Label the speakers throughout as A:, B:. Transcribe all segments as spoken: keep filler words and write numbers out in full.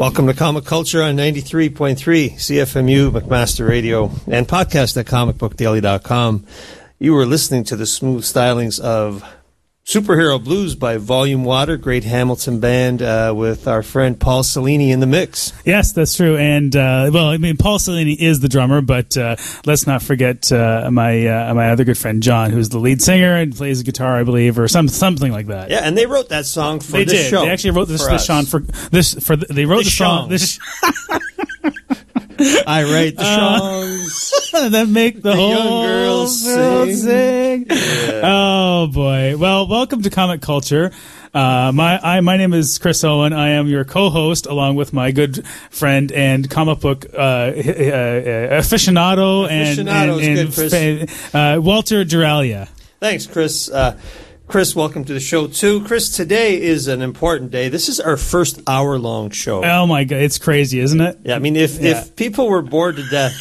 A: Welcome to Comic Culture on ninety-three point three C F M U, McMaster Radio, and podcast at comic book daily dot com. You were listening to the smooth stylings of Superhero Blues by Volume Water, great Hamilton band uh, with our friend Paul Cellini in the mix.
B: Yes, that's true. And, uh, well, I mean, Paul Cellini is the drummer, but uh, let's not forget uh, my uh, my other good friend John, who's the lead singer and plays guitar, I believe, or some something like that.
A: Yeah, and they wrote that song for
B: they
A: this
B: did.
A: show.
B: They actually wrote this
A: for
B: this song for this for the, they wrote
A: the
B: the song. This
A: I write the
B: uh,
A: songs
B: that make the,
A: the
B: whole
A: young girls
B: world
A: sing.
B: sing.
A: Yeah.
B: Oh boy! Well, welcome to Comic Culture. Uh, my I, my name is Chris Owen. I am your co-host, along with my good friend and comic book uh, uh, aficionado, and, and, and
A: good, Chris.
B: uh, Walter Duralia.
A: Thanks, Chris. Uh, Chris, welcome to the show, too. Chris, today is an important day. This is our first hour-long show.
B: Oh, my God. It's crazy, isn't it?
A: Yeah, I mean, if,
B: Yeah.
A: if people were bored to death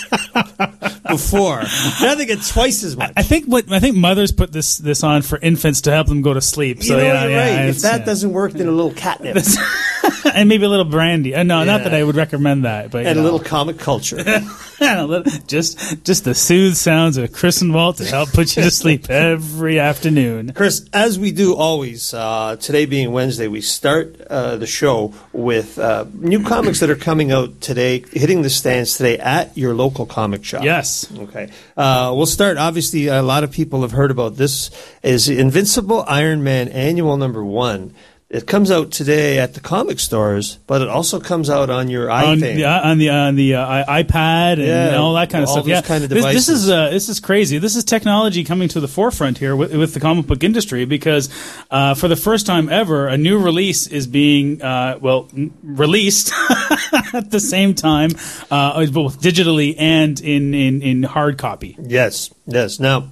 A: before, now they get twice as much.
B: I think what I think mothers put this this on for infants to help them go to sleep. So
A: you know,
B: yeah,
A: you're
B: yeah,
A: right. If
B: it's-
A: that
B: yeah.
A: doesn't work, then a little catnip
B: and maybe a little brandy. Uh, no, not
A: Yeah.
B: that I would recommend that, but
A: and
B: you
A: a
B: know.
A: little comic culture.
B: A little- just just the soothe sounds of Chris and Walt to help put you to sleep every afternoon.
A: Chris, as we do always, uh, today being Wednesday, we start uh, the show with uh, new comics that are coming out today, hitting the stands today at your local comic shop.
B: Yes.
A: Okay. Uh, we'll start. Obviously, a lot of people have heard about this. Is Invincible Iron Man Annual Number One. It comes out today at the comic stores, but it also comes out on your
B: On
A: iPhone.
B: the on the on the uh, i- iPad and
A: Yeah,
B: all that kind of
A: all
B: stuff.
A: those
B: Yeah,
A: kind of
B: this, this
A: devices.
B: is uh, this is crazy. This is technology coming to the forefront here with, with the comic book industry because uh, for the first time ever, a new release is being uh, well n- released at the same time, uh, both digitally and in, in, in hard copy.
A: Yes, yes. Now,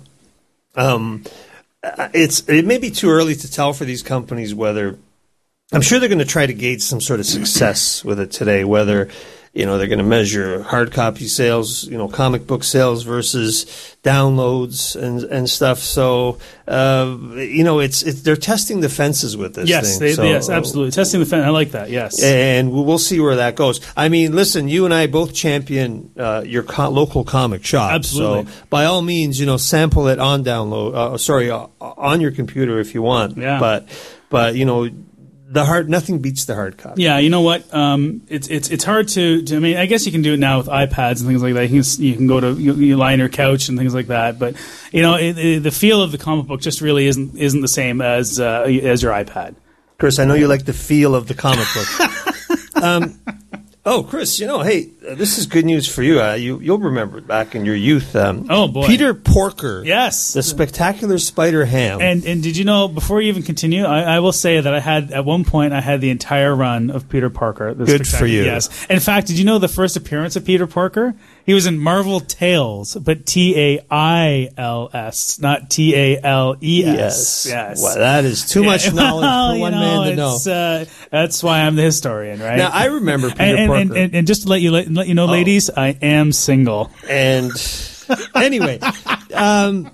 A: um, uh, it's it may be too early to tell for these companies whether. I'm sure they're going to try to gauge some sort of success with it today, whether, you know, they're going to measure hard copy sales, you know, comic book sales versus downloads and and stuff. So, uh, you know, it's, it's they're testing the fences with this
B: Yes,
A: thing.
B: they,
A: So,
B: yes, absolutely. Testing the fence. I like that. Yes.
A: and we'll see where that goes. I mean, listen, you and I both champion uh, your co- local comic shop.
B: Absolutely.
A: So, by all means, you know, sample it on download. Uh, sorry, uh, on your computer if you want.
B: Yeah.
A: But, but you know, the hard nothing beats the hard copy.
B: Yeah, you know what? Um, it's it's it's hard to, to. I mean, I guess you can do it now with iPads and things like that. You can you can go to you, you lie on your couch and things like that. But you know, it, it, the feel of the comic book just really isn't isn't the same as uh, as your iPad.
A: Chris, I know you like the feel of the comic book. um, oh, Chris, you know, hey, uh, this is good news for you. Uh, you you'll remember back in your youth. Um,
B: Oh, boy.
A: Peter Porker.
B: Yes.
A: The Spectacular Spider Ham.
B: And and did you know? Before you even continue, I, I will say that I had at one point I had the entire run of Peter Parker. The
A: Good for
B: Spectacular-
A: you.
B: Yes. In fact, did you know the first appearance of Peter Parker? He was in Marvel Tales, but T A I L S, not T A L E S.
A: Yes.
B: Yes.
A: Well, that is too much
B: Yeah,
A: knowledge
B: well,
A: for
B: you
A: one
B: know,
A: man to know.
B: it's, Uh, that's why I'm the historian, right?
A: Now, I remember Peter
B: and, and,
A: Parker.
B: and, and, and just to let you let, let you know,
A: Oh.
B: ladies, I am single.
A: And anyway, um,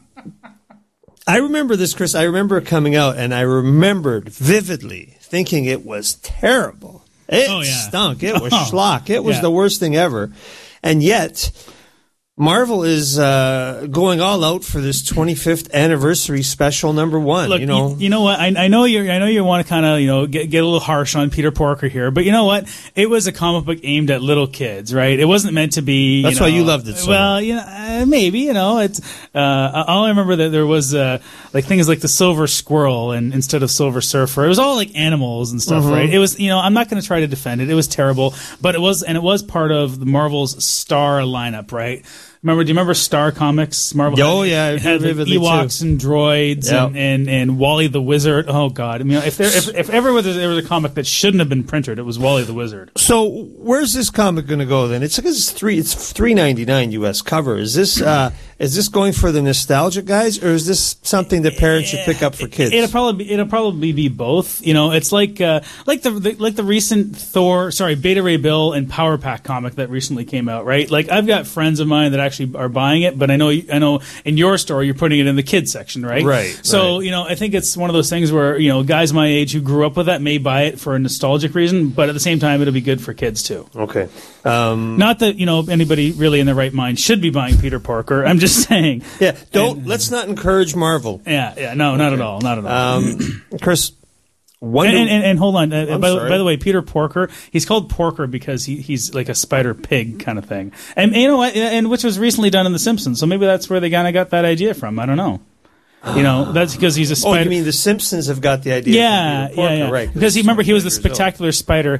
A: I remember this, Chris. I remember it coming out, and I remembered vividly thinking it was terrible. It
B: Oh, yeah.
A: stunk. It was
B: Oh,
A: schlock. It was
B: yeah.
A: the worst thing ever. And yet, Marvel is uh, going all out for this twenty-fifth anniversary special number one.
B: Look,
A: you know,
B: you, you know what? I, I know you. I know you want to kind of, you know, get, get a little harsh on Peter Parker here, but you know what? It was a comic book aimed at little kids, right? It wasn't meant to be.
A: That's
B: know,
A: why you loved it so
B: Well,
A: much.
B: you know, uh, maybe you know, it's. Uh, all I remember that there was uh, like things like the Silver Squirrel and instead of Silver Surfer. It was all like animals and stuff,
A: Mm-hmm.
B: right? It was, you know, I'm not going to try to defend it. It was terrible, but it was, and it was part of the Marvel's Star lineup, right? Remember? Do you remember Star Comics? Marvel.
A: Oh,
B: had,
A: yeah, I
B: it had like
A: vividly,
B: Ewoks
A: too.
B: and droids
A: Yeah.
B: and, and and Wally the Wizard. Oh God! I mean, if there if, if ever was there was a comic that shouldn't have been printed, it was Wally the Wizard.
A: So where's this comic going to go then? It's it's three it's three ninety nine U S cover. Is this uh, is this going for the nostalgic guys, or is this something that parents should pick up for kids?
B: It'll probably be, it'll probably be both. You know, it's like uh, like the, the like the recent Thor, sorry, Beta Ray Bill and Power Pack comic that recently came out. Right, like I've got friends of mine that actually are buying it, but I know I know in your store you're putting it in the kids section, right?
A: Right.
B: So
A: right.
B: you know, I think it's one of those things where you know guys my age who grew up with that may buy it for a nostalgic reason, but at the same time it'll be good for kids too.
A: Okay. Um,
B: Not that you know anybody really in their right mind should be buying Peter Parker. I'm just saying.
A: Yeah, don't and, let's not encourage Marvel.
B: Yeah, yeah, no, not okay. at all, not at all.
A: Um, Chris, Wonder-
B: and, and, and hold on. Uh, by,
A: sorry.
B: by the way, Peter Porker, he's called Porker because he, he's like a spider pig kind of thing, and you know what? And which was recently done in The Simpsons. So maybe that's where they kind of got that idea from. I don't know. You know, that's because he's a spider.
A: Oh, you mean The Simpsons have got the idea?
B: Yeah,
A: from Peter Porker,
B: yeah, yeah.
A: Right?
B: Because he remember he was the spectacular spider.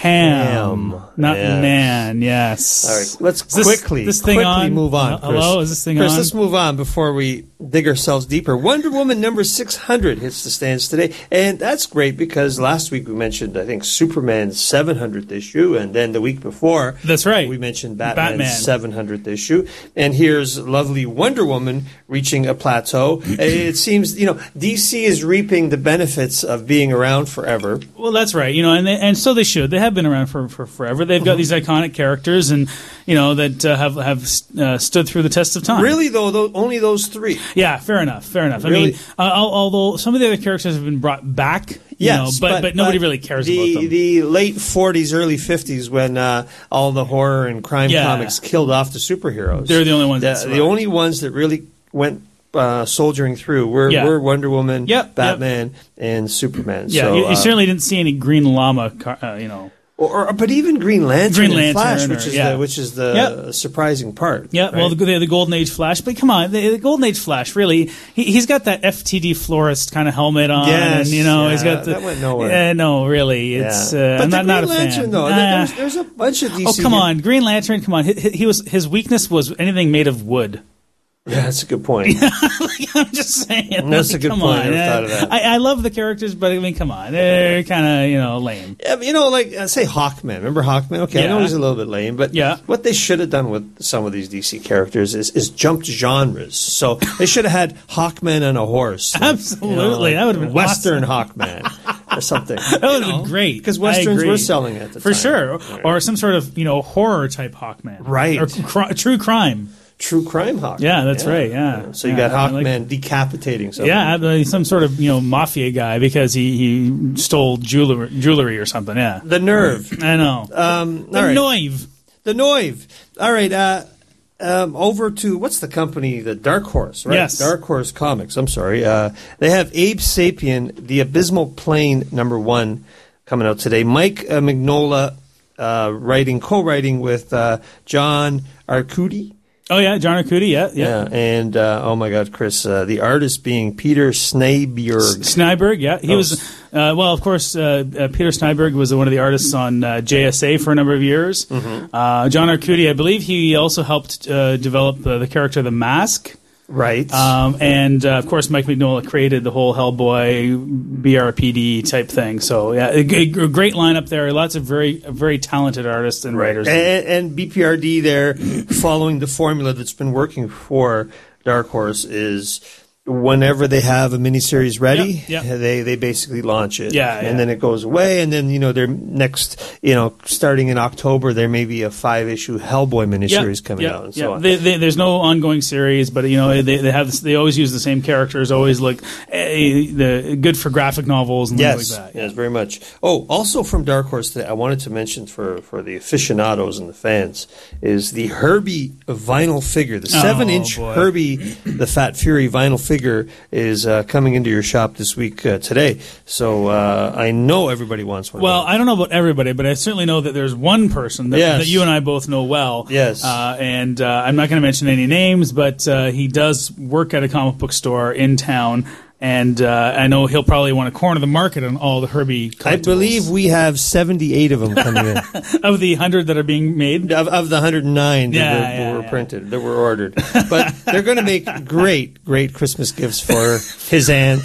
B: Ham,
A: Ham.
B: not
A: yeah.
B: man. Yes.
A: All right, let's
B: this,
A: quickly,
B: this thing
A: quickly
B: on?
A: move on. Chris.
B: Hello, is this thing
A: Chris,
B: on?
A: let's move on before we dig ourselves deeper. Wonder Woman number six hundred hits the stands today, and that's great because last week we mentioned, I think, Superman's seven hundredth issue, and then the week before,
B: that's right,
A: we mentioned Batman's
B: Batman.
A: seven hundredth issue, and here's lovely Wonder Woman reaching a plateau. It seems, you know, D C is reaping the benefits of being around forever.
B: Well, that's right, you know, and they, and so they should. They have been around for, for forever. They've got these iconic characters, and you know that uh, have have uh, stood through the test of time.
A: Really, though, though, only those three.
B: Yeah, fair enough, fair enough.
A: Really?
B: I mean, uh, although some of the other characters have been brought back, you
A: yes,
B: know, but, but, but nobody
A: but
B: really cares
A: the,
B: about them.
A: The late forties, early fifties, when uh, all the horror and crime
B: yeah.
A: comics killed off the superheroes.
B: They're the only ones.
A: The, the only ones that really went uh, soldiering through were,
B: yeah.
A: were Wonder Woman,
B: yep,
A: Batman,
B: yep.
A: and Superman.
B: Yeah,
A: so,
B: you, you
A: uh,
B: certainly didn't see any Green Llama, uh, you know.
A: Or, or, but even Green Lantern,
B: Green
A: and
B: Lantern
A: Flash,
B: or,
A: which is
B: yeah.
A: the, which is the
B: yep.
A: surprising part.
B: Yeah,
A: right?
B: well, the, the, the Golden Age Flash, but come on, the, the Golden Age Flash, really, he, he's got that F T D florist kind of helmet on,
A: yes,
B: and you know,
A: yeah,
B: he's got the.
A: That went nowhere.
B: Uh, no, really, it's.
A: Yeah.
B: Uh,
A: but
B: I'm
A: the
B: not,
A: Green
B: not a
A: Lantern,
B: fan.
A: though,
B: Uh,
A: there's, there's a bunch of D C.
B: Oh, come on, Green Lantern, come on, he, he was his weakness was anything made of wood.
A: Yeah, that's a good point.
B: I'm just saying.
A: That's
B: like,
A: a good
B: come
A: point.
B: On.
A: I never thought of that.
B: I, I love the characters, but I mean, come on, they're kind of you know lame.
A: Yeah, but, you know, like uh, say Hawkman. Remember Hawkman? Okay,
B: yeah.
A: I know he's a little bit lame, but
B: yeah.
A: what they should have done with some of these D C characters is, is jumped genres. So they should have had Hawkman on a horse. Like,
B: Absolutely,
A: you know, like
B: that would have been
A: Western
B: awesome.
A: Hawkman or something.
B: That would have been great
A: because westerns were selling at the
B: for
A: time.
B: sure,
A: Right.
B: or some sort of you know horror type Hawkman,
A: Right?
B: Or cr- true crime.
A: True crime Hawkman.
B: Yeah, that's right. Yeah.
A: So you
B: yeah,
A: got Hawkman
B: like,
A: decapitating something.
B: Yeah, uh, some sort of you know mafia guy because he, he stole jewelry, jewelry or something. Yeah.
A: The nerve.
B: I know.
A: Um,
B: the
A: all right.
B: Noive.
A: The Noive. All right. Uh, um, over to what's the company? The Dark Horse, right?
B: Yes.
A: Dark Horse Comics. I'm sorry. Uh, they have Abe Sapien, The Abysmal Plane, number one, coming out today. Mike uh, Mignola uh, writing, co-writing with uh, John Arcudi.
B: Oh yeah, John Arcudi. Yeah, yeah.
A: Yeah, and uh, oh my God, Chris, uh, the artist being Peter Sneiberg.
B: Sneiberg, yeah, he
A: oh.
B: was. Uh, well, of course, uh, uh, Peter Sneiberg was one of the artists on uh, J S A for a number of years.
A: Mm-hmm.
B: Uh, John Arcudi, I believe, he also helped uh, develop uh, the character the Mask.
A: Right.
B: Um, and, uh, of course, Mike Mignola created the whole Hellboy B R P D type thing. So, yeah, a, a great lineup there. Lots of very very talented artists and writers.
A: And, and B P R D there, following the formula that's been working for Dark Horse, is whenever they have a miniseries ready,
B: yep, yep.
A: they they basically launch it.
B: Yeah,
A: and
B: yeah.
A: then it goes away, and then, you know, their next, you know, starting in October, there may be a five-issue Hellboy miniseries
B: yep,
A: coming
B: yep,
A: out and
B: yep.
A: so on.
B: They, they, there's no ongoing series, but, you know, they they have this, they always use the same characters, always look eh, the good for graphic novels and
A: Yes,
B: things like that.
A: yes, very much. Oh, also from Dark Horse, that I wanted to mention for, for the aficionados and the fans, is the Herbie vinyl figure. The seven-inch
B: boy.
A: Herbie, the Fat Fury vinyl figure is uh, coming into your shop this week uh, today. So uh, I know everybody wants one.
B: Well, I don't know about everybody, but I certainly know that there's one person that,
A: Yes.
B: that you and I both know well.
A: Yes.
B: Uh, and uh, I'm not going to mention any names, but uh, he does work at a comic book store in town. And uh, I know he'll probably want to corner the market on all the Herbie collectibles.
A: I believe we have seventy-eight of them coming in.
B: Of the one hundred that are being made?
A: Of, of the one hundred nine that,
B: Yeah,
A: were,
B: yeah,
A: that were
B: yeah.
A: printed, that were ordered. But they're going to make great, great Christmas gifts for his aunt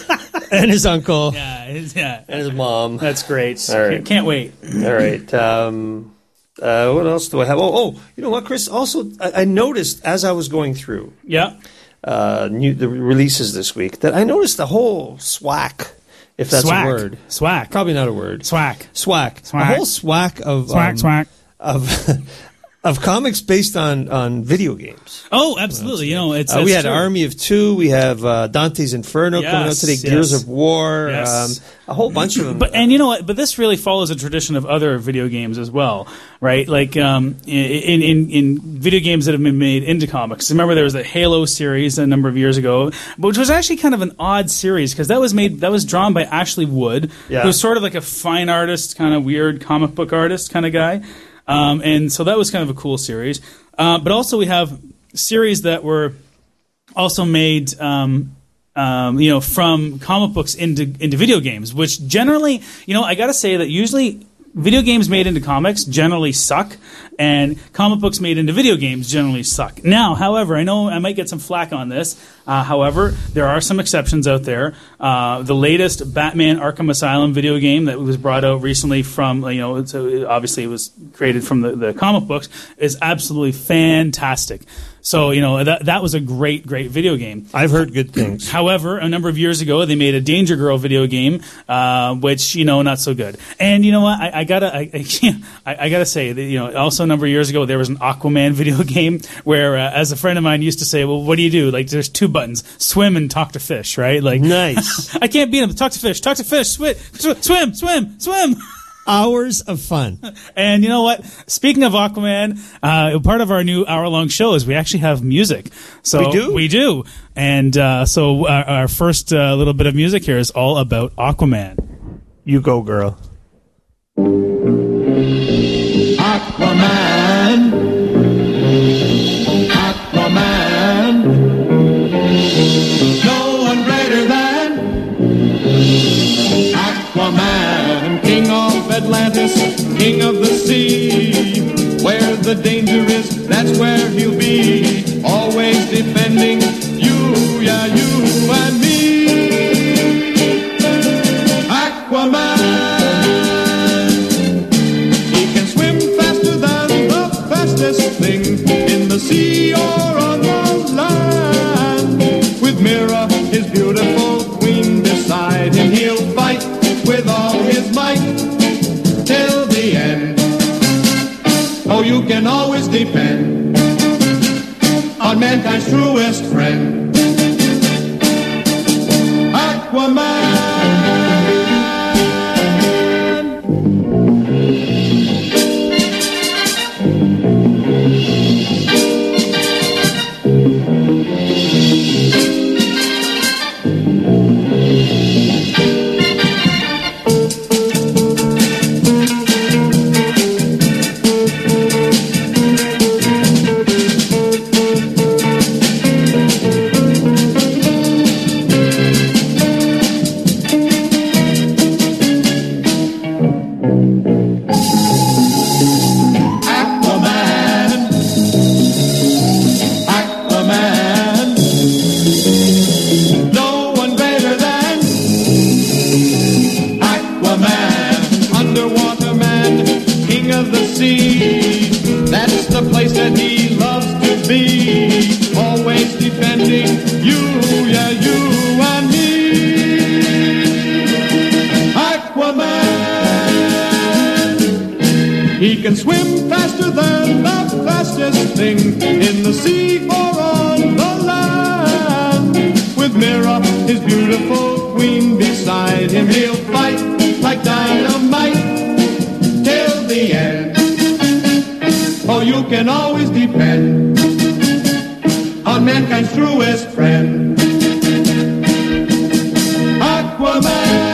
A: and his uncle
B: Yeah, his, yeah.
A: and his mom.
B: That's great.
A: All right.
B: Can't wait.
A: All right. Um, Uh, what else do I have? Oh, oh, you know what, Chris? Also, I, I noticed as I was going through
B: Yeah.
A: uh, new the releases this week that I noticed the whole swack, if that's
B: Swack.
A: a word.
B: Swack.
A: Probably not a word.
B: Swack.
A: Swack.
B: Swack.
A: The whole swack of
B: Swack,
A: um,
B: swack.
A: of of comics based on, on video games.
B: Oh, absolutely. You know, it's,
A: Uh,
B: it's
A: we had
B: true.
A: Army of Two. We have uh, Dante's Inferno coming out
B: Yes,
A: today.
B: yes.
A: Gears of War.
B: Yes.
A: Um, a whole bunch of them.
B: But and you know what? But this really follows a tradition of other video games as well, right? Like um, in in in video games that have been made into comics. Remember, there was the Halo series a number of years ago, which was actually kind of an odd series because that was made that was drawn by Ashley Wood,
A: Yeah.
B: who's sort of like a fine artist, kind of weird comic book artist kind of guy. Um, and so that was kind of a cool series. Uh, but also we have series that were also made. Um, Um, you know, from comic books into into video games, which generally, you know, I got to say that usually video games made into comics generally suck, and comic books made into video games generally suck. Now, however, I know I might get some flack on this. Uh, however, there are some exceptions out there. Uh, the latest Batman Arkham Asylum video game that was brought out recently from, you know, it's, uh, obviously it was created from the, the comic books, is absolutely fantastic. So, you know, that that was a great, great video game.
A: I've heard good things.
B: However, a number of years ago, they made a Danger Girl video game, uh, which, you know, not so good. And you know what? I, I gotta, I, I, I, I gotta say that, you know, also a number of years ago, there was an Aquaman video game where, uh, as a friend of mine used to say, well, what do you do? Like, there's two buttons: swim and talk to fish, right? Like,
A: Nice.
B: I can't beat him. Talk to fish. Talk to fish. Swim, swim, swim, swim.
A: Hours of fun.
B: And you know what? Speaking of Aquaman, uh, part of our new hour-long show is we actually have music. So
A: We do?
B: We do. And uh, so our, our first uh, little bit of music here is all about Aquaman.
A: You go, girl.
C: Aquaman, Aquaman, no one greater than Aquaman, king of Atlantis, king of the sea. Where the danger is, that's where he'll be, always defending you, yeah, you and me. Aquaman. Thing in the sea or on the land. With Mira, his beautiful queen, beside him, he'll fight with all his might till the end. Oh, you can always depend on mankind's truest friend, Aquaman. He can swim faster than the fastest thing in the sea or on the land. With Mira, his beautiful queen, beside him, he'll fight like dynamite till the end. Oh, you can always depend on mankind's truest friend, Aquaman.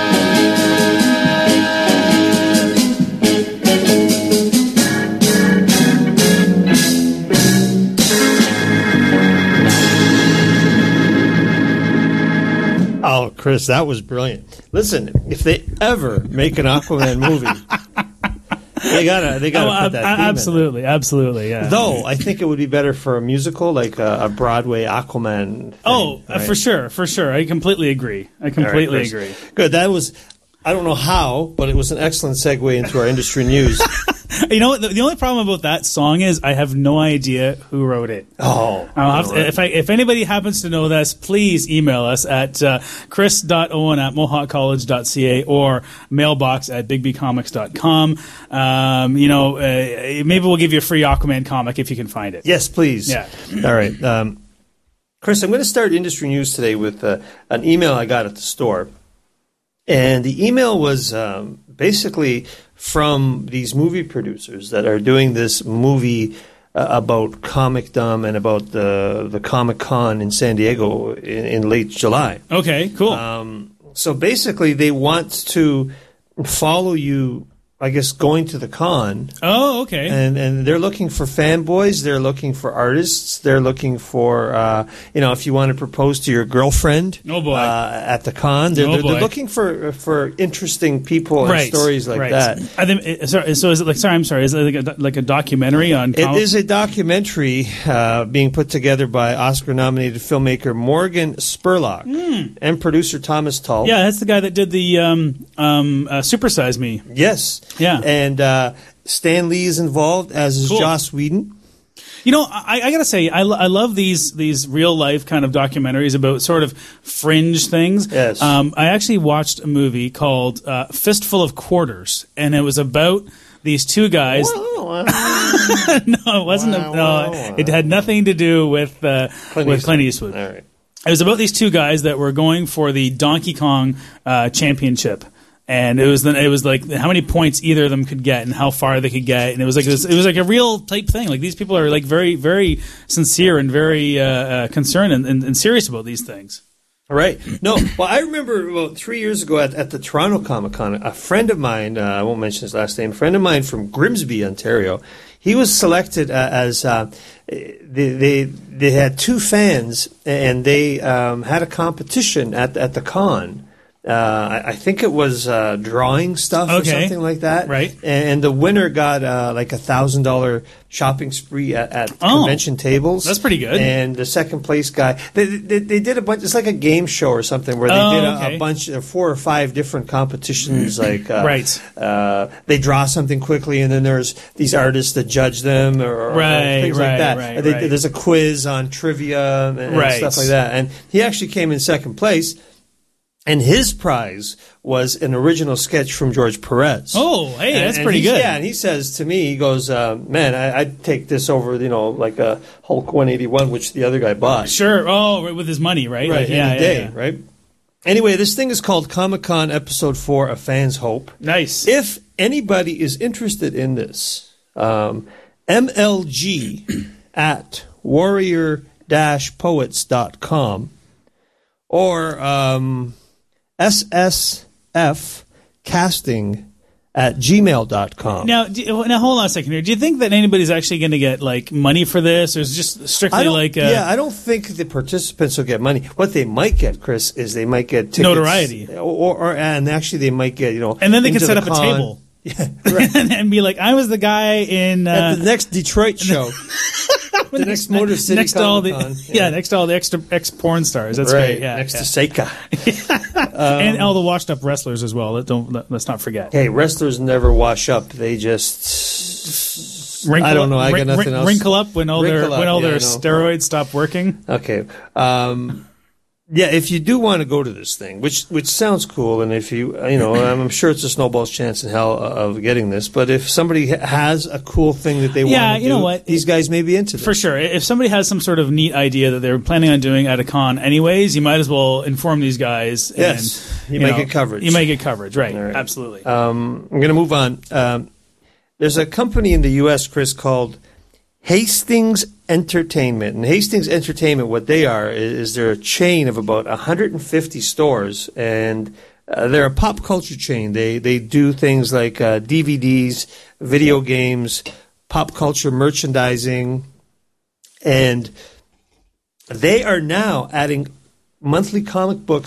A: Oh, Chris, that was brilliant. Listen, if they ever make an Aquaman movie, they gotta they gotta
B: Oh,
A: put that
B: ab-
A: theme in.
B: absolutely, absolutely, yeah.
A: Though I think it would be better for a musical, like a, a Broadway Aquaman. Thing,
B: oh, uh,
A: right?
B: for sure, for sure. I completely agree. I
A: All right,
B: completely
A: Chris.
B: agree.
A: Good. That was. I don't know how, but it was an excellent segue into our industry news.
B: You know what? The, the only problem about that song is I have no idea who wrote it.
A: Oh.
B: I'll have to, if, I, if anybody happens to know this, please email us at uh, chris dot owen at mohawk college dot c a or mailbox at big b comics dot com. Um, you know, uh, maybe we'll give you a free Aquaman comic if you can find it.
A: Yes, please.
B: Yeah.
A: All right. Um, Chris, I'm going to start industry news today with uh, an email I got at the store. And the email was um, basically from these movie producers that are doing this movie uh, about Comicdom and about the the Comic Con in San Diego in, in late July.
B: Okay, cool.
A: Um, so basically, they want to follow you, I guess, going to the con.
B: Oh, okay.
A: And and they're looking for fanboys. They're looking for artists. They're looking for, uh, you know, if you want to propose to your girlfriend.
B: Oh, boy.
A: Uh, at the con. They're,
B: Oh,
A: they're,
B: boy.
A: they're looking for for interesting people and
B: Right,
A: stories like
B: right.
A: that.
B: I think, sorry, so is it like? Sorry, I'm sorry. Is it like a, like a documentary on?
A: It
B: com-
A: is a documentary uh, being put together by Oscar-nominated filmmaker Morgan Spurlock and producer Thomas Tull.
B: Yeah, that's the guy that did the um, um, uh, Super Size Me.
A: Yes.
B: Yeah.
A: And uh, Stan Lee is involved, as is
B: Cool.
A: Joss Whedon.
B: You know, I, I gotta say, I, lo- I love these these real life kind of documentaries about sort of fringe things.
A: Yes.
B: Um, I actually watched a movie called uh, Fistful of Quarters, and it was about these two guys.
A: Wow.
B: No, it wasn't.
A: Wow,
B: a, no,
A: wow, wow.
B: it had nothing to do with uh,
A: Clint
B: with
A: Eastwood.
B: Clint Eastwood.
A: All right.
B: It was about these two guys that were going for the Donkey Kong uh, championship. And it was then it was like how many points either of them could get and how far they could get, and it was like this, it was like a real type thing. Like these people are like very very sincere and very uh, uh, concerned and, and, and serious about these things.
A: All right. No, well, I remember about three years ago at, at the Toronto Comic Con, a friend of mine, uh, I won't mention his last name, a friend of mine from Grimsby, Ontario, he was selected uh, as uh, they, they they had two fans, and they um, had a competition at at the con. Uh, I, I think it was uh, drawing stuff or
B: Okay.
A: something like that.
B: Right.
A: And the winner got uh, like a thousand dollar shopping spree at, at
B: Oh.
A: convention tables.
B: That's pretty good.
A: And the second place guy, they, they, they did a bunch. It's like a game show or something where they
B: Oh,
A: did a,
B: okay.
A: a bunch of four or five different competitions. Like uh,
B: Right.
A: uh, they draw something quickly, and then there's these artists that judge them, or, or
B: Right,
A: things
B: right,
A: like that.
B: right,
A: They-
B: right.
A: There's a quiz on trivia and, and
B: Right.
A: stuff like that. And he actually came in second place. And his prize was an original sketch from George Perez.
B: Oh, hey,
A: And-
B: that's
A: and
B: pretty
A: he-
B: good.
A: Yeah, and he says to me, he goes, uh, "Man, I, I'd take this over, you know, like a Hulk one eighty-one, which the other guy bought,
B: Sure. Oh, right, with his money, right?
A: right?
B: Like,
A: Any
B: yeah, yeah,
A: day,
B: yeah.
A: right?" Anyway, this thing is called Comic-Con Episode Four: A Fan's Hope.
B: Nice.
A: If anybody is interested in this, um, M L G at warrior dash poets dot com or um, S S F casting at gmail dot com.
B: Now, do, now hold on a second here. Do you think that anybody's actually going to get like money for this, or is it just strictly
A: I don't,
B: like uh,
A: yeah, I don't think the participants will get money. What they might get, Chris, is they might get tickets,
B: Notoriety.
A: or, or and actually they might get, you know,
B: and then they can
A: into
B: set
A: the
B: up a
A: con.
B: table
A: Yeah, right.
B: and, and be like, "I was the guy in uh,
A: At the next Detroit show, the next Motor City
B: next to all the
A: Comic-Con.
B: yeah. next to all the extra ex porn stars." That's
A: right
B: great. Yeah,
A: next
B: yeah.
A: to Seika.
B: and all the washed up wrestlers as well. Let, don't let, let's not forget.
A: Hey, wrestlers never wash up; they just
B: Wrinkle
A: I don't know.
B: Up,
A: I got
B: wrin-
A: nothing
B: wrin-
A: else.
B: Wrinkle up when all their
A: Wrinkle up,
B: when all
A: yeah,
B: their
A: I know.
B: steroids stop working.
A: Okay. Um, yeah, if you do want to go to this thing, which which sounds cool, and if you you know, I'm sure it's a snowball's chance in hell of getting this. But if somebody ha- has a cool thing that they
B: Yeah,
A: want to
B: you
A: do,
B: know what?
A: these guys may be into this.
B: For sure. If somebody has some sort of neat idea that they're planning on doing at a con anyways, you might as well inform these guys. And,
A: Yes. You might get coverage.
B: You might get coverage, right.
A: All right.
B: Absolutely.
A: Um, I'm going to move on. Um, there's a company in the U S, Chris, called Hastings Entertainment. And Hastings Entertainment, what they are, is, is they're a chain of about one hundred fifty stores, and uh, they're a pop culture chain. They they do things like uh, D V Ds, video games, pop culture merchandising, and they are now adding monthly comic books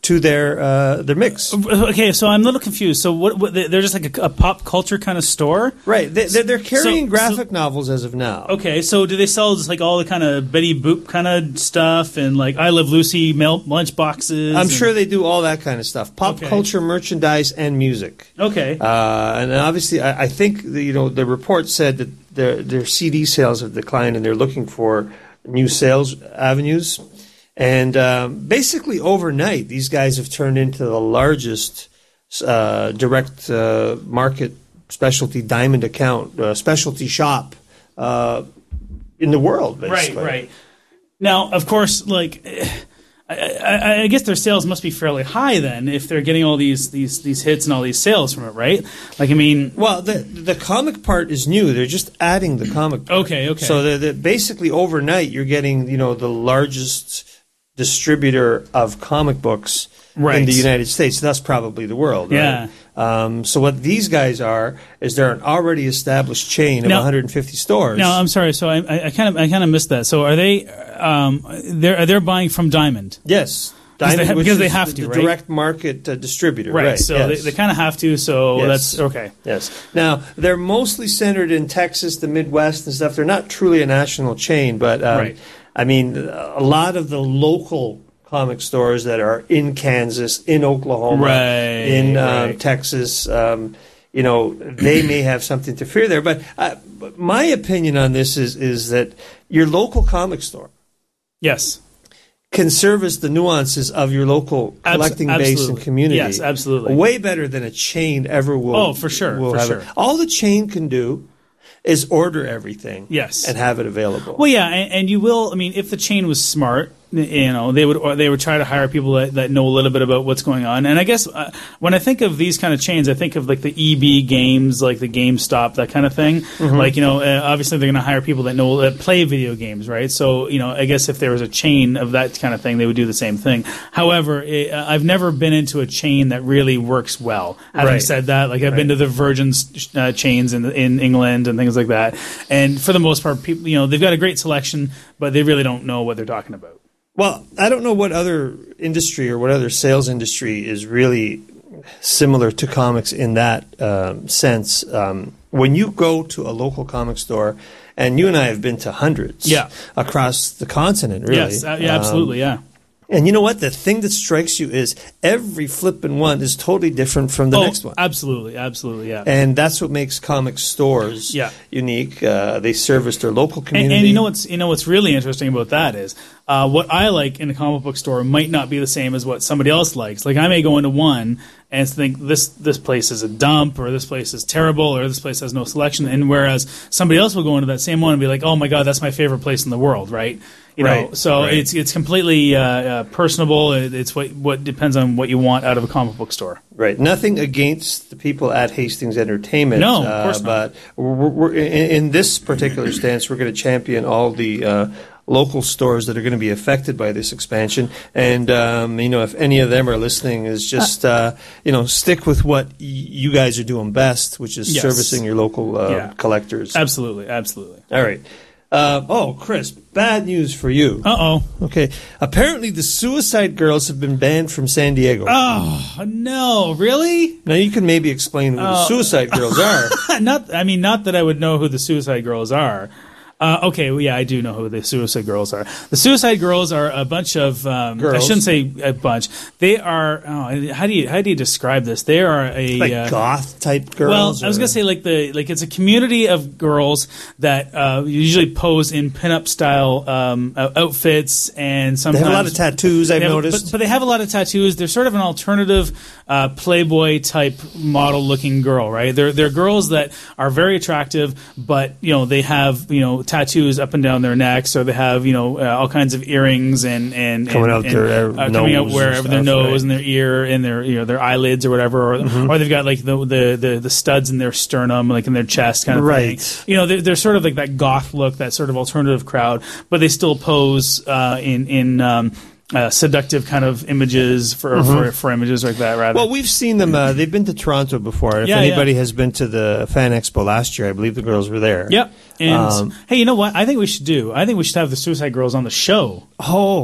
A: to their uh, their mix.
B: Okay, so I'm a little confused. So what? what they're just like a, a pop culture kind of store,
A: right? They, they're, they're carrying
B: so,
A: graphic
B: so,
A: novels as of now.
B: Okay, so do they sell just like all the kind of Betty Boop kind of stuff and like I Love Lucy mail, lunch boxes?
A: I'm
B: and,
A: sure they do all that kind of stuff. Pop
B: okay.
A: culture, merchandise, and music.
B: Okay,
A: uh, and obviously, I, I think the, you know the report said that their their C D sales have declined, and they're looking for new sales avenues. And um, basically, overnight, these guys have turned into the largest uh, direct uh, market specialty diamond account, uh, specialty shop uh, in the world, basically.
B: Right, right. Now, of course, like, I, I, I guess their sales must be fairly high then if they're getting all these, these, these hits and all these sales from it, right? Like, I mean...
A: Well, the the comic part is new. They're just adding the comic part.
B: Okay, okay.
A: So they're, they're basically, overnight, you're getting, you know, the largest distributor of comic books
B: right.
A: in the United States, thus probably the world.
B: Yeah.
A: Right? Um, so what these guys are is they're an already established chain of
B: now,
A: one hundred fifty stores.
B: No, I'm sorry. So I, I kind of I kind of missed that. So are they um, they're they're buying from Diamond?
A: Yes.
B: Diamond,
A: Diamond,
B: they, because they have
A: the,
B: to,
A: the
B: right?
A: direct market uh, distributor,
B: right?
A: right?
B: So
A: yes.
B: they, they kind of have to. So
A: yes.
B: that's okay.
A: Yes. Now they're mostly centered in Texas, the Midwest, and stuff. They're not truly a national chain, but um,
B: right.
A: I mean, a lot of the local comic stores that are in Kansas, in Oklahoma,
B: right,
A: in um,
B: right.
A: Texas, um, you know, they may have something to fear there. But uh, my opinion on this is is that your local comic store,
B: yes,
A: can service the nuances of your local collecting
B: Abs-
A: base and community.
B: Yes, absolutely.
A: Way better than a chain ever will.
B: Oh, for sure,
A: will
B: for
A: have
B: sure.
A: It. All the chain can do is order everything,
B: yes,
A: and have it available.
B: Well, yeah, and, and you will. I mean, if the chain was smart, you know, they would or they would try to hire people that, that know a little bit about what's going on. And I guess uh, when I think of these kind of chains, I think of like the E B games, like the GameStop, that kind of thing. Mm-hmm. Like, you know, uh, obviously they're going to hire people that know that play video games, right? So, you know, I guess if there was a chain of that kind of thing, they would do the same thing. However, it, uh, I've never been into a chain that really works well. Having
A: right.
B: said that, like I've
A: right.
B: been to the Virgin uh, chains in in England and things like that, and for the most part, people, you know, they've got a great selection, but they really don't know what they're talking about.
A: Well, I don't know what other industry or what other sales industry is really similar to comics in that um, sense. Um, when you go to a local comic store, and you and I have been to hundreds
B: yeah.
A: across the continent, really.
B: Yes, uh, yeah, absolutely,
A: um,
B: yeah.
A: And you know what? The thing that strikes you is every flippin' one is totally different from the
B: oh,
A: next one.
B: Absolutely, absolutely, yeah.
A: And that's what makes comic stores
B: yeah.
A: unique. Uh, they service their local community.
B: And, and you know what's you know what's really interesting about that is uh, what I like in a comic book store might not be the same as what somebody else likes. Like I may go into one and think this this place is a dump, or this place is terrible, or this place has no selection. And whereas somebody else will go into that same one and be like, oh my god, that's my favorite place in the world, right? You know,
A: right,
B: so
A: right.
B: it's it's completely uh, uh, personable. It, it's what what depends on what you want out of a comic book store.
A: Right. Nothing against the people at Hastings Entertainment.
B: No, of course
A: uh,
B: not.
A: But we're, we're, in, in this particular stance, we're going to champion all the uh, local stores that are going to be affected by this expansion. And, um, you know, if any of them are listening, is just, uh, you know, stick with what y- you guys are doing best, which is
B: Yes.
A: servicing your local uh,
B: Yeah.
A: collectors.
B: Absolutely, absolutely.
A: All right. Uh, oh, Chris, bad news for you.
B: Uh-oh.
A: Okay. Apparently, the Suicide Girls have been banned from San Diego.
B: Oh, no. Really?
A: Now, you can maybe explain who the
B: Oh.
A: Suicide Girls are.
B: not, I mean, not that I would know who the Suicide Girls are. Uh, okay, well, yeah, I do know who the Suicide Girls are. The Suicide Girls are a bunch of um,
A: Girls.
B: I shouldn't say a bunch. They are. Oh, how do you how do you describe this? They are a
A: Like
B: uh,
A: goth type girls?
B: Well, I was
A: or-
B: gonna say like the like it's a community of girls that uh, usually pose in pinup style um, uh, outfits, and
A: They
B: sometimes
A: have a lot of tattoos, I've
B: they have-
A: noticed.
B: But, but they have a lot of tattoos. They're sort of an alternative uh, Playboy type model looking girl, right? They're they're girls that are very attractive, but you know they have you know tattoos up and down their necks, or they have you know uh, all kinds of earrings and and
A: Coming
B: and,
A: out
B: and,
A: their
B: uh, coming out
A: nose
B: wherever
A: and
B: their
A: stuff,
B: nose
A: right.
B: and their ear and their you know their eyelids or whatever, or,
A: Mm-hmm.
B: or they've got like the, the the the studs in their sternum, like in their chest, kind of
A: Right.
B: thing. You know, they're, they're sort of like that goth look, that sort of alternative crowd, but they still pose uh, in in. Um, Uh, seductive kind of images for, for for images like that, rather.
A: Well, we've seen them. Uh, they've been to Toronto before. If
B: Yeah,
A: anybody
B: yeah.
A: has been to the Fan Expo last year, I believe the girls were there.
B: Yep. And
A: Um,
B: hey, you know what? I think we should do. I think we should have the Suicide Girls on the show.
A: Oh,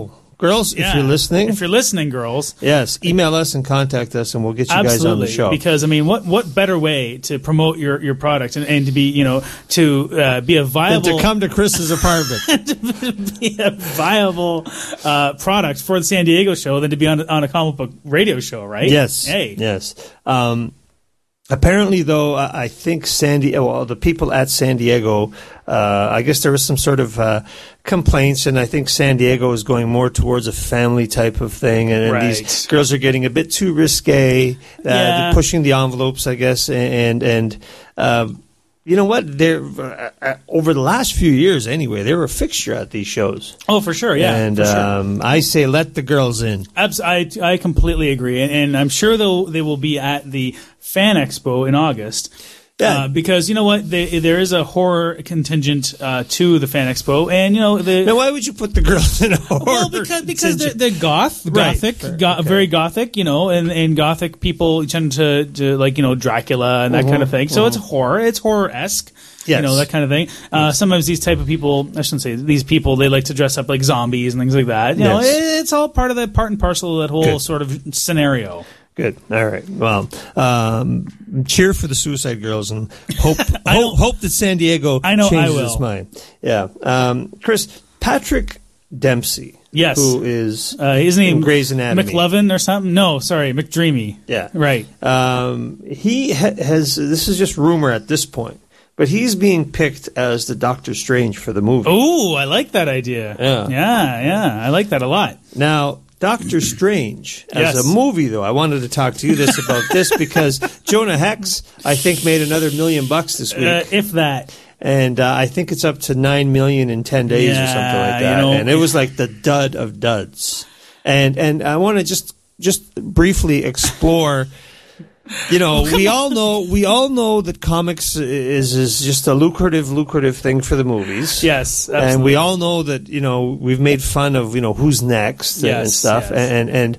A: girls,
B: Yeah.
A: if you're listening,
B: if you're listening, girls,
A: yes, email us and contact us, and we'll get you
B: absolutely.
A: guys on the show.
B: Because I mean, what what better way to promote your, your product and, and to be you know to uh, be a
A: And
B: viable
A: to come to Chris's apartment.
B: to be a viable uh, product for the San Diego show than to be on on a comic book radio show, right?
A: Yes.
B: Hey.
A: Yes. Um, apparently, though, I I think San Diego, well, the people at San Diego, uh, I guess there was some sort of uh, complaints, and I think San Diego is going more towards a family type of thing, and, and
B: Right.
A: these girls are getting a bit too risque, uh,
B: Yeah.
A: they're pushing the envelopes, I guess, and and. Um, you know what? They're uh, uh, over the last few years, anyway. They were a fixture at these shows,
B: Oh, for sure. Yeah.
A: and
B: for sure.
A: um, I say let the girls in.
B: Abs- I, I completely agree, and, and I'm sure they'll they will be at the Fan Expo in August.
A: Yeah.
B: Uh, because you know what, they, there is a horror contingent uh, to the Fan Expo, and you know the.
A: Now, why would you put the girls in a horror?
B: Well, because because they're,
A: contingent?
B: they're goth,
A: Right.
B: gothic,
A: Fair.
B: go-
A: Okay.
B: very gothic, you know, and, and gothic people tend to, to like you know Dracula and that kind of thing. So it's horror, it's horror esque. You
A: Yes.
B: know, that kind of thing. Uh, sometimes these type of people, I shouldn't say these people, they like to dress up like zombies and things like that. You know,
A: Yes.
B: it's all part of the part and parcel of that whole
A: Good.
B: sort of scenario.
A: Good. All right. Well, um, cheer for the Suicide Girls and hope
B: I
A: hope,
B: know-
A: hope that San Diego
B: I know I
A: changes
B: will.
A: its mind. Yeah. Um, Chris, Patrick Dempsey.
B: Yes.
A: Who is
B: Uh, isn't he
A: in Grey's Anatomy.
B: McLovin or something? No, sorry, McDreamy.
A: Yeah.
B: Right.
A: Um, he ha- has. This is just rumor at this point, but he's being picked as the Doctor Strange for the movie.
B: Oh, I like that idea.
A: Yeah.
B: Yeah, yeah. I like that a lot.
A: Now, Doctor Strange, as
B: Yes.
A: a movie, though, I wanted to talk to you this about this because Jonah Hex, I think, made another million bucks this week.
B: Uh, if that.
A: And uh, I think it's up to nine million in ten days or something
B: Yeah,
A: like that.
B: you know-
A: and it was like the dud of duds. And and I want to just just briefly explore. You know, we all know we all know that comics is is just a lucrative lucrative thing for the movies.
B: Yes,
A: and
B: absolutely.
A: we all know that you know we've made fun of you know who's next and- and
B: Yes,
A: stuff.
B: yes.
A: And and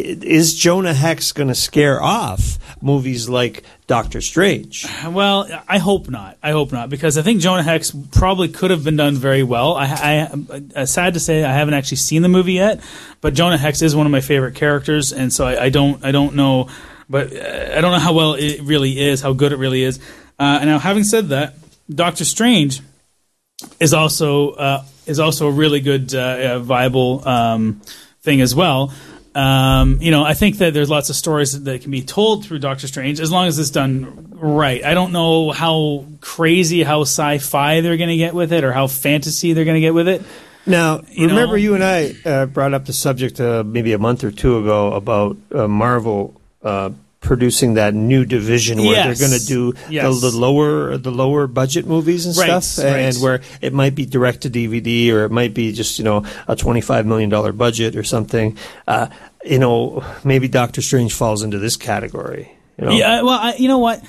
A: is Jonah Hex going to scare off movies like Doctor Strange?
B: Well, I hope not. I hope not because I think Jonah Hex probably could have been done very well. I, I, I sad to say I haven't actually seen the movie yet, but Jonah Hex is one of my favorite characters, and so I, I don't I don't know, but uh, I don't know how well it really is, how good it really is. Uh, and now, having said that, Doctor Strange is also uh, is also a really good uh, uh, viable um, thing as well. Um, you know, I think that there's lots of stories that, that can be told through Doctor Strange as long as it's done right. I don't know how crazy, how sci-fi they're going to get with it, or how fantasy they're going to get with it.
A: Now,
B: You
A: remember
B: know?
A: you and I uh, brought up the subject uh, maybe a month or two ago about uh, Marvel uh, producing that new division where
B: Yes.
A: they're going to do
B: Yes.
A: the, the lower the lower budget movies and
B: Right,
A: stuff,
B: right.
A: and where it might be direct to D V D or it might be just you know a twenty-five million dollars budget or something. Uh, you know, maybe Doctor Strange falls into this category. You know?
B: Yeah, well, I, you know what?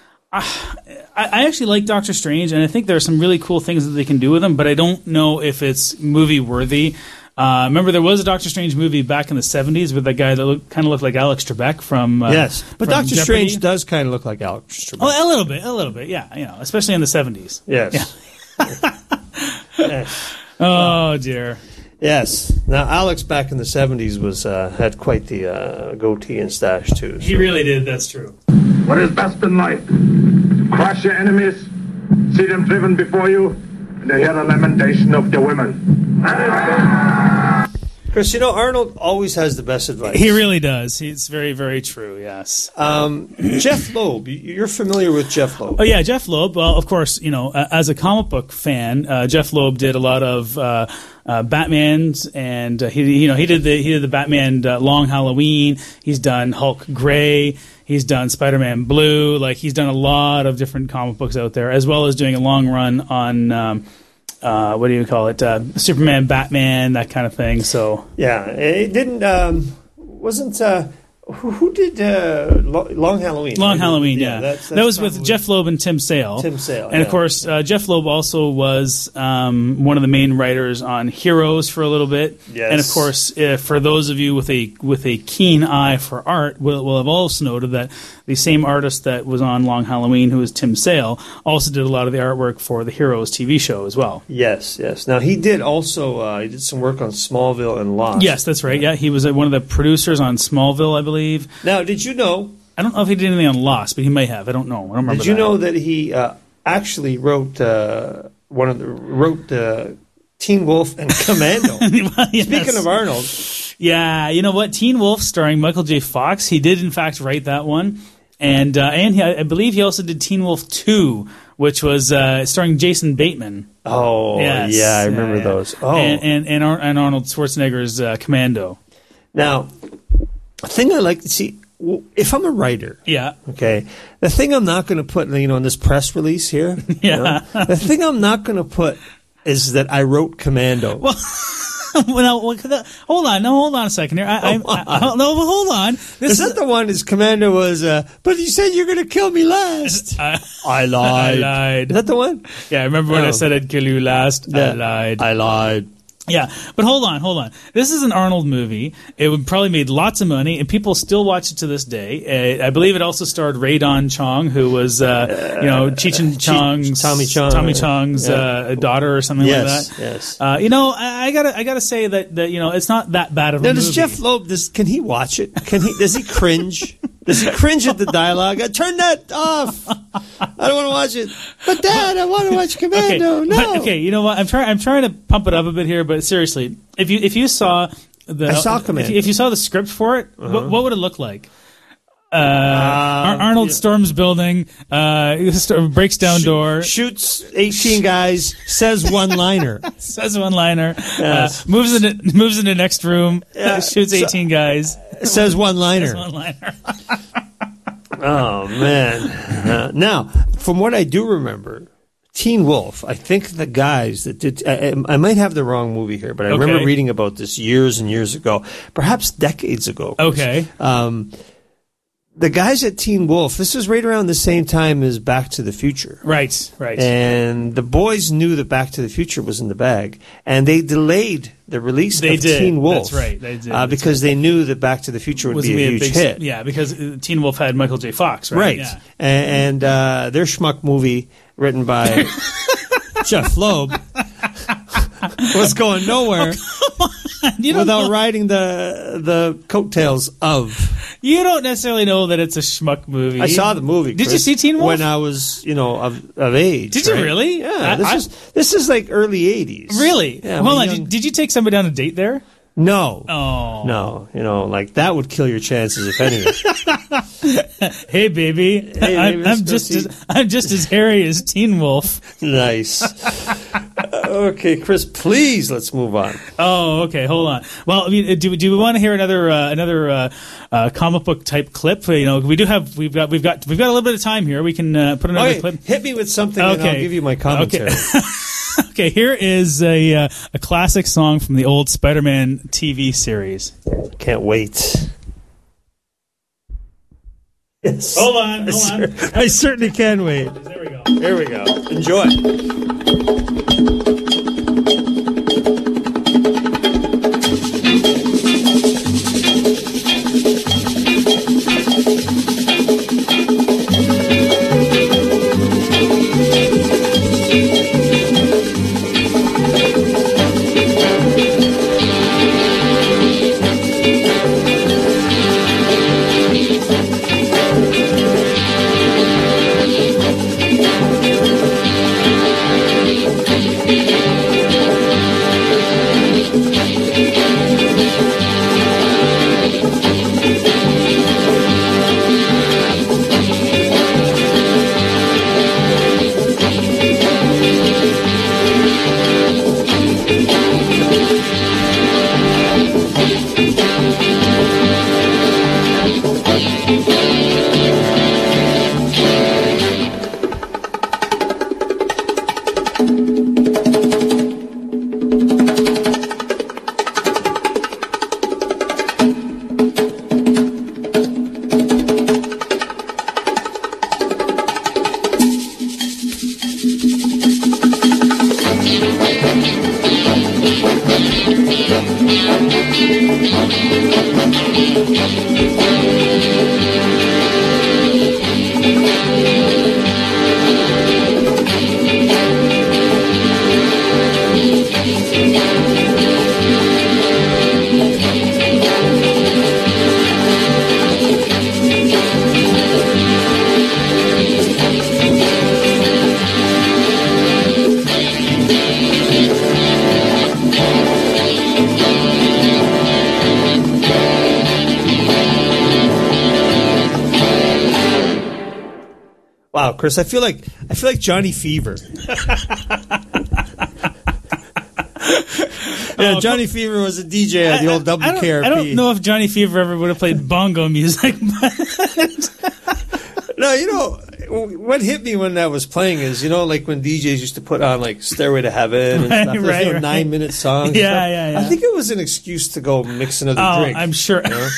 B: I, I actually like Doctor Strange, and I think there are some really cool things that they can do with him, but I don't know if it's movie worthy. Uh, remember, there was a Doctor Strange movie back in the seventies with that guy that looked, kind of looked like Alex Trebek from. Uh,
A: Yes, but
B: from
A: Doctor
B: Jeopardy.
A: Strange does kind of look like Alex Trebek.
B: Oh, a little bit, a little bit, yeah, you know, especially in the seventies.
A: Yes. Yes.
B: Oh dear.
A: Yes. Now, Alex back in the seventies was uh, had quite the uh, goatee and stash too.
B: He really did. That's true.
D: What is best in life? To crush your enemies, see them driven before you, and to hear the lamentation of their women.
A: Chris, you know Arnold always has the best advice.
B: He really does. It's very, very true. Yes.
A: Um, Jeff Loeb, you- you're familiar with Jeff Loeb.
B: Oh yeah, Jeff Loeb. Well, of course, you know, uh, as a comic book fan, uh, Jeff Loeb did a lot of uh, uh, Batman's, and uh, he, you know, he did the he did the Batman uh, Long Halloween. He's done Hulk Gray. He's done Spider-Man Blue. Like he's done a lot of different comic books out there, as well as doing a long run on. Um, uh, what do you call it? Uh, Superman, Batman, that kind of thing. So
A: Yeah, it didn't. Um, wasn't uh, who, who did uh, Lo- Long Halloween?
B: Long
A: right?
B: Halloween, yeah.
A: that's, that's
B: that was with
A: probably-
B: Jeff Loeb and Tim Sale.
A: Tim Sale,
B: And, of
A: yeah.
B: course, uh, Jeff Loeb also was um, one of the main writers on Heroes for a little bit.
A: Yes.
B: And, of course, uh, for those of you with a with a keen eye for art, will, will have also noted that the same artist that was on Long Halloween, who was Tim Sale, also did a lot of the artwork for the Heroes T V show as well.
A: Yes, yes. Now, he did also, uh, he did some work on Smallville and Lost.
B: Yes, that's right. Yeah, he was uh, one of the producers on Smallville, I believe.
A: Now, did you know,
B: I don't know if he did anything on Lost, but he may have. I don't know. I don't remember
A: did you
B: that.
A: know that he uh, actually wrote uh, one of the, wrote uh, Teen Wolf and Commando?
B: Well, yes.
A: Speaking of Arnold.
B: Yeah, you know what? Teen Wolf, starring Michael J. Fox. He did, in fact, write that one, and uh, and he, I believe he also did Teen Wolf two, which was uh, starring Jason Bateman.
A: Oh,
B: Yes.
A: yeah, I remember
B: Yeah, yeah.
A: those. Oh,
B: and and and, Ar- and Arnold Schwarzenegger's uh, Commando.
A: now, the thing I like to see, w- if I'm a writer,
B: Yeah,
A: okay, the thing I'm not going to put, you know, in this press release here, you
B: Yeah.
A: know, the thing I'm not going to put is that I wrote Commando.
B: well, now, well, hold on, no, hold on a second here. I, I, I, I, no, but hold on. This
A: Is that the one? His Commando was, uh, but you said you're going to kill me last.
B: I,
A: I lied.
B: I lied.
A: Is that the one?
B: Yeah, I remember when
A: Oh.
B: I said I'd kill you last. I
A: Yeah.
B: lied.
A: I lied.
B: Yeah, but hold on, hold on. This is an Arnold movie. It would probably made lots of money, and people still watch it to this day. Uh, I believe it also starred Ray Don Chong, who was, uh, you know, Cheech and Chong's
A: Tommy Chong.
B: Tommy Chong's
A: Yeah.
B: uh, daughter or something
A: Yes,
B: like that.
A: yes.
B: Uh, you know, I, I gotta, I gotta say that, that you know, it's not that bad of a
A: Now,
B: movie.
A: does Jeff Loeb, does, can he watch it? Can he? Does he cringe? Does he cringe at the dialogue? Uh, Turn that off. I don't want to watch it. But Dad, I want to watch
B: Okay,
A: Commando. No.
B: but- okay, you know what? I'm trying. I'm trying to pump it up a bit here, but seriously, if you if you saw the
A: I saw
B: if
A: Commando.
B: you, if you saw the script for it, what, what would it look like? Uh,
A: Uh,
B: Ar- Arnold
A: yeah.
B: storms building, uh, st- breaks down door,
A: Shoots eighteen guys, says one liner.
B: says one liner,
A: Yes.
B: uh, moves into moves into the next room,
A: Yeah.
B: shoots
A: So-
B: eighteen guys,
A: says one liner.
B: one liner.
A: Oh, man. Uh, now, from what I do remember, Teen Wolf, I think the guys that did, I, I might have the wrong movie here, but I remember
B: Okay.
A: reading about this years and years ago, perhaps decades ago. Chris.
B: Okay.
A: Um, the guys at Teen Wolf, this was right around the same time as Back to the Future.
B: Right, right.
A: And the boys knew that Back to the Future was in the bag, and they delayed the release
B: They
A: of
B: did.
A: Teen Wolf.
B: That's right. They did.
A: Uh,
B: That's
A: because they knew that Back to the Future would
B: Was
A: be a
B: gonna
A: huge
B: big,
A: hit.
B: Yeah, because uh, Teen Wolf had Michael J. Fox, right?
A: Right.
B: Yeah.
A: And, and uh, their schmuck movie, written by Jeff Loeb, was going nowhere
B: You don't
A: without
B: know-
A: riding the the coattails of.
B: You don't necessarily know that it's a schmuck movie.
A: I saw the movie.
B: Did you
A: Chris,
B: see Teen Wolf?
A: when I was, you know, of, of age?
B: Did you
A: right?
B: really?
A: Yeah.
B: I-
A: this
B: I-
A: is this is like early eighties.
B: Really?
A: Yeah.
B: Hold
A: my
B: on.
A: young-
B: Did, did you take somebody on a date there?
A: no.
B: Oh.
A: No. You know, like that would kill your chances if anything.
B: Hey, baby.
A: baby,
B: I'm,
A: let's
B: I'm
A: go
B: just
A: see-
B: as, I'm just as hairy as Teen Wolf.
A: Nice. Okay, Chris. Please, let's move on.
B: Oh, okay. Hold on. Well, I mean, do, do we want to hear another uh, another uh, uh, comic book type clip? You know, we do have we've got we've got we've got a little bit of time here. We can uh, put another
A: Okay,
B: clip.
A: hit me with something, and I'll
B: Okay.
A: give you my commentary.
B: Okay. Okay, here is a uh, a classic song from the old Spider-Man T V series.
A: Can't wait. Yes.
B: Hold on, hold on.
A: I certainly can wait.
B: There we go.
A: Here we go. Enjoy. Wow, Chris, I feel like I feel like Johnny Fever. Yeah, Johnny Fever was a D J at the old W K R P.
B: I don't, I don't know if Johnny Fever ever would have played bongo music. But
A: No, you know, what hit me when that was playing is, you know, like when D Js used to put on like Stairway to Heaven and
B: Right,
A: stuff, those,
B: right,
A: you know,
B: right.
A: nine minute songs. and
B: Yeah,
A: stuff.
B: yeah, yeah.
A: I think it was an excuse to go mix another
B: oh,
A: drink.
B: I'm sure.
A: you know?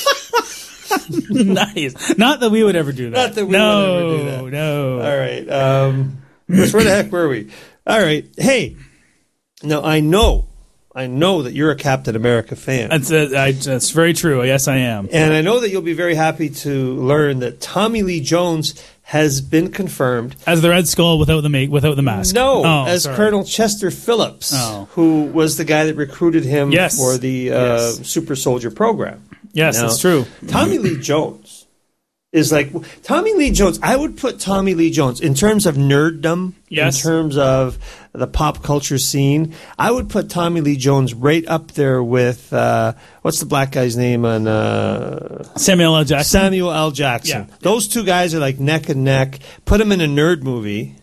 B: Nice. Not that we would ever do that.
A: Not that we
B: no,
A: would ever do that.
B: No.
A: All right. Um, where the heck were we? All right. Hey, now I know, I know that you're a Captain America fan.
B: That's, uh, I, that's very true. Yes, I am.
A: And I know that you'll be very happy to learn that Tommy Lee Jones has been confirmed.
B: As the Red Skull without the ma- without the mask.
A: No,
B: Oh,
A: as
B: sorry.
A: Colonel Chester Phillips,
B: Oh.
A: who was the guy that recruited him
B: Yes.
A: for the uh,
B: Yes.
A: Super Soldier program.
B: Yes,
A: Now,
B: that's true.
A: Tommy Lee Jones is like Tommy Lee Jones. I would put Tommy Lee Jones in terms of nerddom,
B: Yes.
A: in terms of the pop culture scene. I would put Tommy Lee Jones right up there with uh, what's the black guy's name on uh,
B: Samuel L. Jackson.
A: Samuel L. Jackson.
B: Yeah.
A: Those two guys are like neck and neck. Put them in a nerd movie.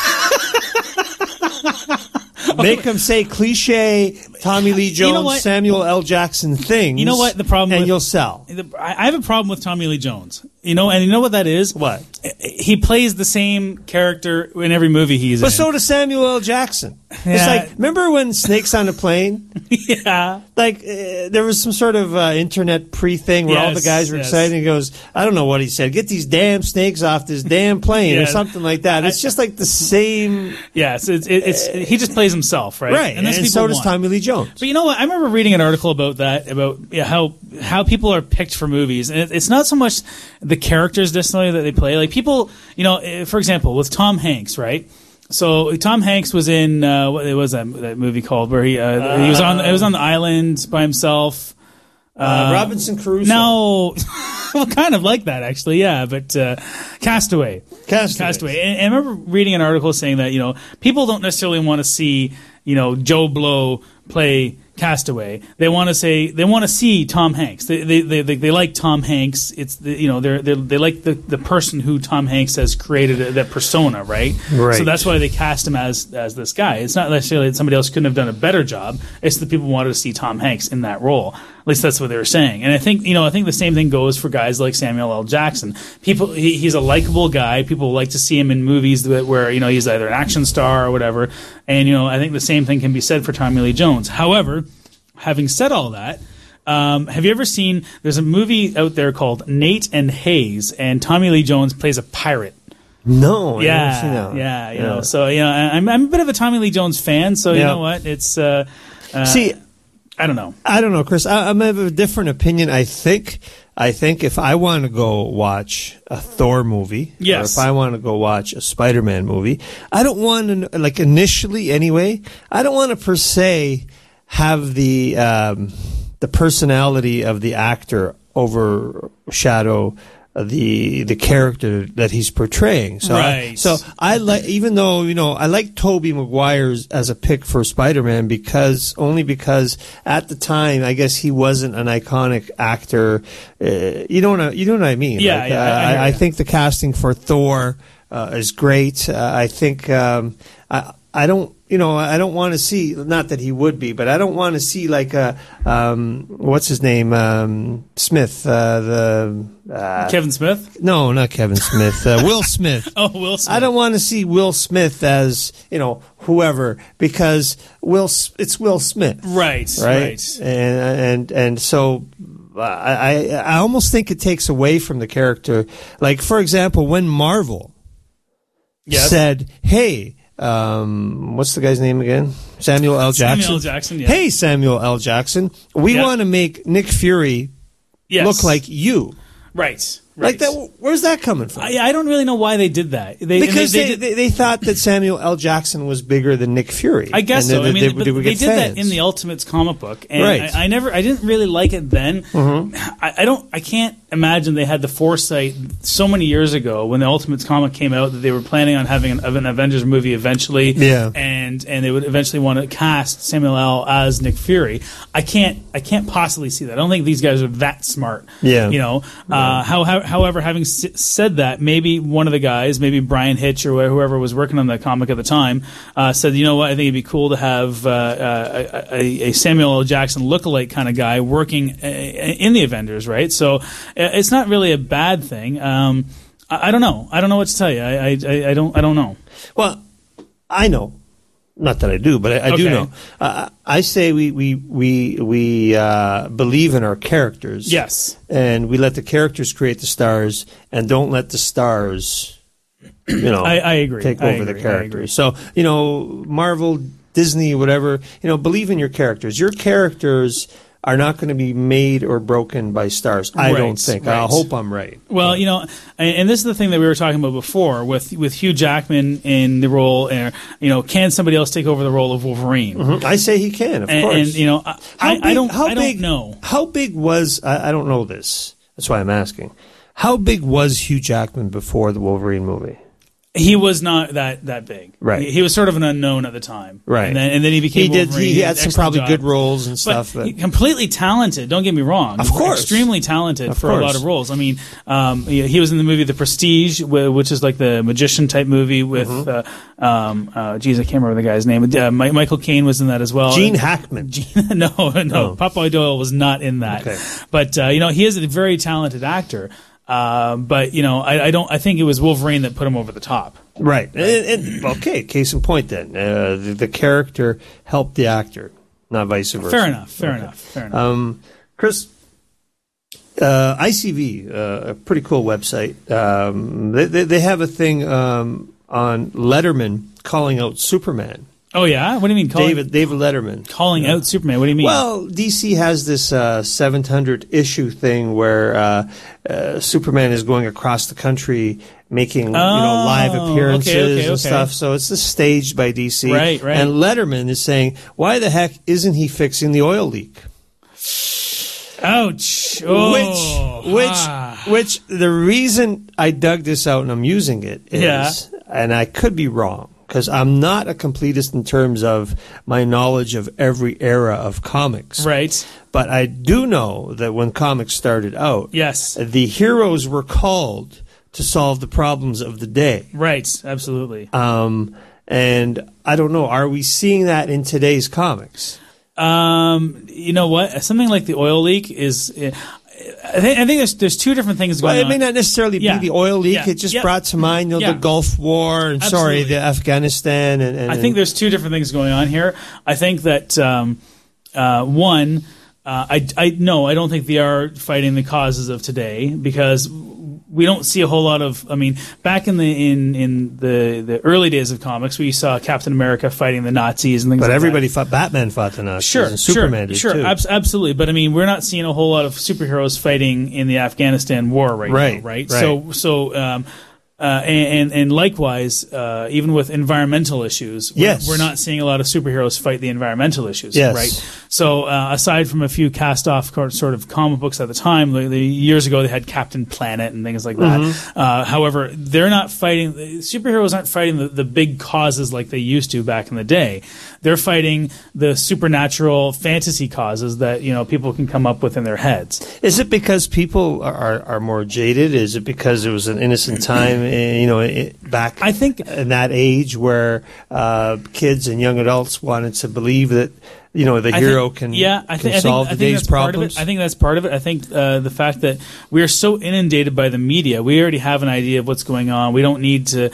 A: Make them say cliche Tommy Lee Jones,
B: You know what?
A: Samuel L. Jackson things.
B: You know what the problem
A: and
B: with-
A: you'll sell.
B: The- I I have a problem with Tommy Lee Jones. You know, and you know what that is?
A: What?
B: He plays the same character in every movie he's
A: But
B: in.
A: so does Samuel L. Jackson. It's
B: Yeah.
A: like, remember when Snakes on a Plane?
B: yeah.
A: Like, uh, there was some sort of uh, internet pre-thing where all the
B: Yes,
A: guys were
B: yes.
A: excited. He goes, I don't know what he said. Get these damn snakes off this damn plane or
B: Yeah.
A: something like that. It's just like the same.
B: Yes, it's, it's, it's he just plays himself, right?
A: Right. And,
B: that's what
A: so
B: people
A: does
B: want.
A: Tommy Lee Jones.
B: But you know what? I remember reading an article about that, about yeah, how how people are picked for movies, and it, it's not so much the characters necessarily that they play. Like people, you know, eh, for example, with Tom Hanks, right? So Tom Hanks was in uh, what was that, that movie called where he uh, he was on it was on the island by himself.
A: Uh, Robinson Crusoe.
B: No, well, kind of like that actually, yeah. But uh, Castaway.
A: Castaway.
B: Castaway. And, and I remember reading an article saying that, you know, people don't necessarily want to see, you know, Joe Blow play Castaway. They want to say they want to see Tom Hanks. They they they, they, they like Tom Hanks. It's the, you know they're, they're they like the, the person who Tom Hanks has created, uh, that persona, right?
A: Right.
B: So that's why they cast him as as this guy. It's not necessarily that somebody else couldn't have done a better job. It's that people wanted to see Tom Hanks in that role. At least that's what they were saying. And I think you know I think the same thing goes for guys like Samuel L. Jackson. People he, he's a likable guy. People like to see him in movies that, where you know he's either an action star or whatever. And you know I think the same thing can be said for Tommy Lee Jones. However, having said all that, um, have you ever seen? There's a movie out there called Nate and Hayes, and Tommy Lee Jones plays a pirate.
A: No. I've never
B: Yeah,
A: seen that one.
B: yeah, you know. So you know, I- I'm I'm a bit of a Tommy Lee Jones fan. So you
A: Yeah.
B: know what? It's uh, uh,
A: See,
B: I don't know.
A: I don't know, Chris. I, I'm of a different opinion. I think, I think if I want to go watch a Thor movie,
B: Yes.
A: or if I want to go watch a Spider-Man movie, I don't want to, like initially anyway, I don't want to per se have the um, the personality of the actor overshadow the the character that he's portraying. So, I,
B: Right.
A: so I like, even though you know, I like Tobey Maguire's as a pick for Spider-Man because only because at the time I guess he wasn't an iconic actor. Uh, you know what I, you know what I mean?
B: Yeah,
A: Like,
B: yeah,
A: uh,
B: I- I hear
A: I, I
B: ya.
A: think the casting for Thor uh, is great. Uh, I think um, I I don't. You know, I don't want to see, not that he would be, but I don't want to see like a, um, what's his name, um, Smith, uh, the, uh,
B: Kevin Smith.
A: no, not Kevin Smith, uh, Will Smith.
B: Oh, Will Smith.
A: I don't want to see Will Smith as, you know, whoever, because Will, S- it's Will Smith.
B: Right,
A: Right.
B: right.
A: And, and, and so I, I I almost think it takes away from the character. Like, for example, when Marvel
B: Yes.
A: said, "Hey, um, what's the guy's name again? Samuel L. Jackson.
B: Samuel L. Jackson, yeah.
A: Hey, Samuel L. Jackson, we
B: Yeah.
A: want to make Nick Fury
B: Yes.
A: look like you."
B: Right. Right.
A: Like that. Where's that coming from?
B: I, I don't really know why they did that. They,
A: Because
B: they,
A: they,
B: they
A: they,
B: did,
A: they thought that Samuel L. Jackson was bigger than Nick Fury.
B: I guess
A: and
B: so.
A: they,
B: I mean,
A: they,
B: but
A: they, would
B: they
A: get
B: did
A: fans.
B: that in the Ultimates comic book, and
A: Right.
B: I, I never, I didn't really like it then.
A: Mm-hmm.
B: I, I don't, I can't imagine they had the foresight so many years ago when the Ultimates comic came out that they were planning on having an, an Avengers movie eventually,
A: Yeah.
B: and and they would eventually want to cast Samuel L. as Nick Fury. I can't, I can't possibly see that. I don't think these guys are that smart.
A: Yeah.
B: you know. Uh, how, how, however, having s- said that, maybe one of the guys, maybe Brian Hitch or wh- whoever was working on the comic at the time, uh, said, you know what, I think it'd be cool to have uh, uh, a, a Samuel L. Jackson lookalike kind of guy working uh, in the Avengers, right? So uh, it's not really a bad thing. Um, I, I don't know. I don't know what to tell you. I, I, I don't. I don't know.
A: Well, I know. Not that I do, but I, I do
B: Okay.
A: know. Uh, I say we we we we uh, believe in our characters.
B: Yes.
A: and we let the characters create the stars, and don't let the stars, you know,
B: I- I agree.
A: take
B: I
A: over the
B: agree. I agree.
A: characters. So you know, Marvel, Disney, whatever, you know, believe in your characters. Your characters are not going to be made or broken by stars. I
B: Right,
A: don't think. I
B: right.
A: hope I'm right.
B: Well, you know, and, and this is the thing that we were talking about before with with Hugh Jackman in the role. Uh, you know, can somebody else take over the role of Wolverine?
A: I say he can, of
B: And,
A: course.
B: and you know, I,
A: How
B: I,
A: big-
B: I don't.
A: How
B: I don't
A: big,
B: know.
A: How big was I, I don't know this. That's why I'm asking. How big was Hugh Jackman before the Wolverine movie?
B: He was not that that big.
A: Right.
B: He, he was sort of an unknown at the time.
A: Right.
B: And then and then he became.
A: He did.
B: Wolverine.
A: He had some
B: excellent
A: probably
B: job.
A: good roles and
B: But
A: stuff. But
B: he- completely talented. Don't get me wrong.
A: Of course.
B: extremely talented
A: Of
B: for a lot
A: course.
B: of roles. I mean, um, he, he was in the movie The Prestige, wh- which is like the magician type movie with.
A: Mm-hmm.
B: Uh, um, uh, geez, I can't remember the guy's name. Uh, Mi- Michael Caine was in that as well.
A: Gene Hackman.
B: Gene, no, no,
A: Oh.
B: Popeye Doyle was not in that.
A: Okay.
B: But uh, you know, he is a very talented actor. Uh, but you know, I, I don't. I think it was Wolverine that put him over the top.
A: Right. And, and, okay. Case in point. Then uh, the, the character helped the actor, not vice versa.
B: Fair enough. Fair
A: Okay.
B: enough. Fair enough.
A: Um, Chris, uh, I C V, uh, a pretty cool website. Um, they, they they have a thing um, on Letterman calling out Superman.
B: oh yeah. What do you mean? Calling,
A: David David Letterman.
B: calling out Superman. What do you mean?
A: Well, D C has this uh, seven hundred issue thing where uh, uh, Superman is going across the country making you know
B: Oh,
A: live
B: okay,
A: appearances
B: okay,
A: and
B: okay.
A: stuff. So it's just staged by D C.
B: Right, right.
A: And Letterman is saying, "Why the heck isn't he fixing the oil leak?"
B: ouch. Oh,
A: which, which,
B: ah.
A: which the reason I dug this out and I'm using it is,
B: Yeah.
A: and I could be wrong because I'm not a completist in terms of my knowledge of every era of comics.
B: Right.
A: But I do know that when comics started out,
B: Yes.
A: the heroes were called to solve the problems of the day.
B: Right. Absolutely.
A: Um, and I don't know, are we seeing that in today's comics?
B: Um, you know what? Something like the oil leak is. uh, I think, I think there's there's two different things going
A: Well, it
B: on.
A: may not necessarily
B: Yeah.
A: be the oil leak.
B: Yeah.
A: It just
B: Yep.
A: brought to mind, you know,
B: Yeah.
A: the Gulf War and sorry,
B: Absolutely.
A: the Afghanistan. And, and
B: I think there's two different things going on here. I think that um, uh, one, uh, I I no, I don't think they are fighting the causes of today because we don't see a whole lot of. I mean, back in the in in the the early days of comics, we saw Captain America fighting the Nazis and things.
A: But
B: like
A: everybody
B: that.
A: fought. Batman fought the Nazis.
B: Sure,
A: and Superman
B: sure,
A: did
B: sure,
A: too.
B: abs- absolutely. But I mean, we're not seeing a whole lot of superheroes fighting in the Afghanistan war right,
A: Right,
B: now, right?
A: right.
B: So, so, um, uh, and, and and likewise, uh, even with environmental issues, we're,
A: Yes.
B: we're not seeing a lot of superheroes fight the environmental issues,
A: Yes.
B: right? So, uh, aside from a few cast-off co- sort of comic books at the time, like the, years ago they had Captain Planet and things like that.
A: Mm-hmm.
B: Uh, however, they're not fighting. Superheroes aren't fighting the, the big causes like they used to back in the day. They're fighting the supernatural fantasy causes that you know people can come up with in their heads.
A: Is it because people are, are, are more jaded? Is it because it was an innocent time, eh, you know, eh, back
B: I think-
A: in that age where uh, kids and young adults wanted to believe that, you know, the
B: I
A: hero
B: think-
A: can,
B: yeah, I
A: can
B: think, I think,
A: solve
B: I
A: the
B: think
A: day's
B: that's part of
A: problems?
B: it. I think that's part of it. I think uh, the fact that we are so inundated by the media, we already have an idea of what's going on. We don't need to.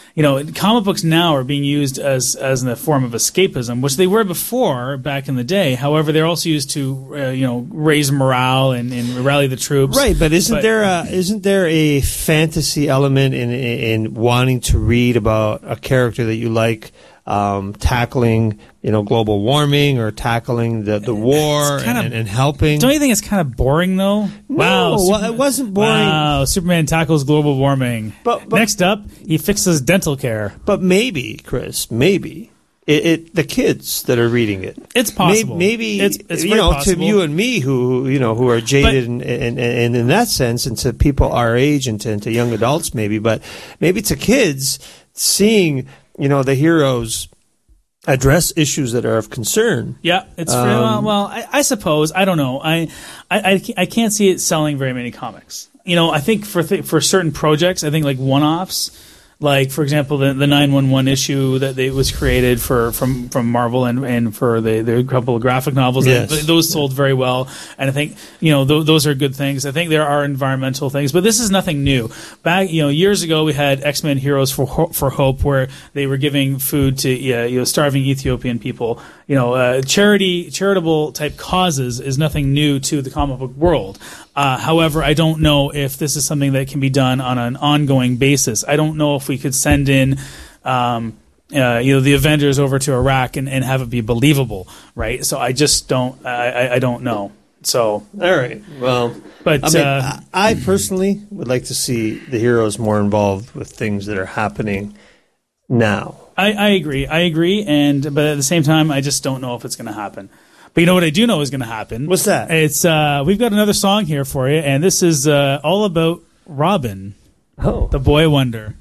B: you know, comic books now are being used as as in a form of escapism, which they were before back in the day. However, they're also used to, uh, you know, raise morale and, and rally the troops.
A: Right, but isn't
B: But-
A: there a, isn't there a fantasy element in, in in wanting to read about a character that you like um, tackling, you know, global warming or tackling the, the war
B: It's kinda-
A: and, and helping?
B: Don't you think it's kind of boring, though? wow,
A: well,
B: Superman-
A: it wasn't boring.
B: Wow, Superman tackles global warming.
A: But- but-
B: Next up, he fixes dental care.
A: But maybe, Chris, maybe it, it the kids that are reading it.
B: It's possible.
A: Maybe, maybe
B: It's- it's
A: you
B: very
A: know
B: possible.
A: to you and me who you know who are jaded and, and, and in that sense, and to people our age and to, and to young adults maybe, but maybe to kids seeing you know the heroes address issues that are of concern.
B: Yeah, it's
A: Um,
B: well, well I, I suppose I don't know. I, I I I can't see it selling very many comics. You know, I think for th- for certain projects, I think like one-offs, like for example the the nine one one issue that they was created for from from Marvel and and for the the couple of graphic novels,
A: Yes.
B: th- those sold very well, and I think you know th- those are good things. I think there are environmental things, but this is nothing new. Back you know years ago, we had X-Men Heroes for Ho- for Hope, where they were giving food to yeah, you know starving Ethiopian people. You know, uh, charity, charitable type causes is nothing new to the comic book world. Uh, however, I don't know if this is something that can be done on an ongoing basis. I don't know if we could send in, um, uh, you know, the Avengers over to Iraq and, and have it be believable, right? So I just don't, I, I, I don't know. So,
A: All right. Well,
B: but
A: I mean,
B: uh,
A: I I personally would like to see the heroes more involved with things that are happening now.
B: I, I agree. I agree, and but at the same time, I just don't know if it's going to happen. But you know what I do know is going to happen.
A: What's that?
B: It's uh, we've got another song here for you, and this is uh, all about Robin,
A: Oh,
B: the boy wonder.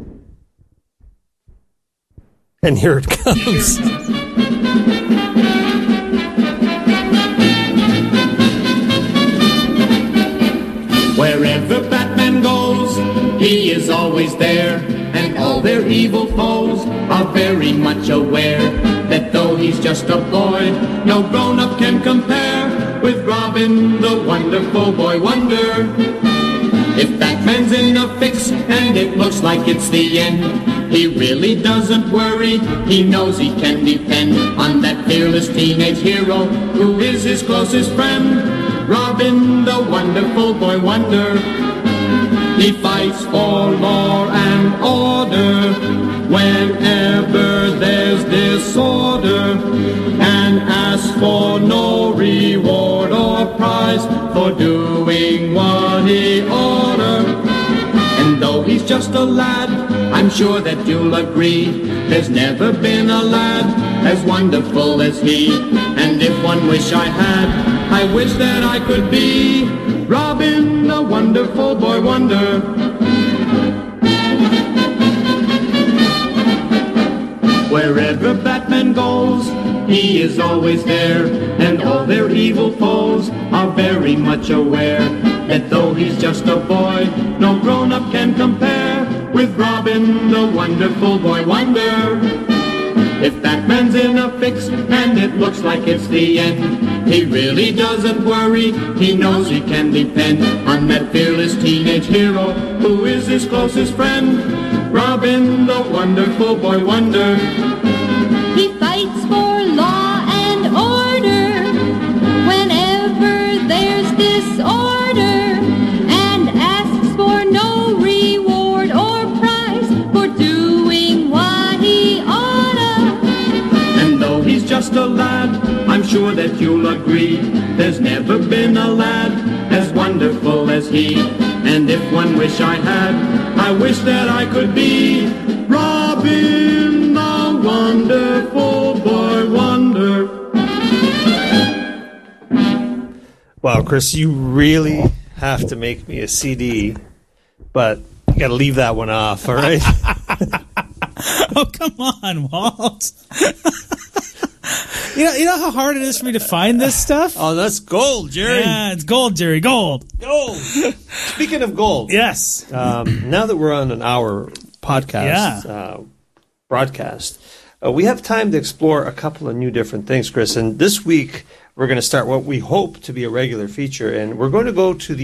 A: and here it comes.
C: Wherever Batman goes, he is always there, and all their evil foes are very much aware that though he's just a boy, no grown-up can compare with Robin, the wonderful boy wonder. If Batman's in a fix and it looks like it's the end, he really doesn't worry, he knows he can depend on that fearless teenage hero who is his closest friend. Robin, the wonderful boy wonder. He fights for law and order whenever there's disorder, and asks for no reward or prize for doing what he order. And though he's just a lad, I'm sure that you'll agree, there's never been a lad as wonderful as he. And if one wish I had, I wish that I could be Robin, the wonderful boy wonder. Wherever Batman goes, he is always there, and all their evil foes are very much aware that though he's just a boy, no grown-up can compare with Robin, the wonderful boy wonder. If Batman's in a fix and it looks like it's the end, he really doesn't worry, he knows he can depend on that fearless teenage hero who is his closest friend, Robin, the wonderful boy wonder.
E: He fights for law and order whenever there's disorder, and asks for no reward or prize for doing what he oughta.
C: And though he's just a lad, I'm sure that you'll agree, there's never been a lad as wonderful as he. And if one wish I had, I wish that I could be Robin, the wonderful boy wonder.
A: Wow, Chris, you really have to make me a C D, but you got to leave that one off, all right?
B: Oh, come on, Walt. you know, you know how hard it is for me to find this stuff?
A: Oh, that's gold, Jerry.
B: Yeah, it's gold, Jerry, gold.
A: Gold. Speaking of gold,
B: Yes.
A: um, now that we're on an hour podcast,
B: Yeah.
A: uh, broadcast, uh, we have time to explore a couple of new different things, Chris. And this week, we're going to start what we hope to be a regular feature, and we're going to go to the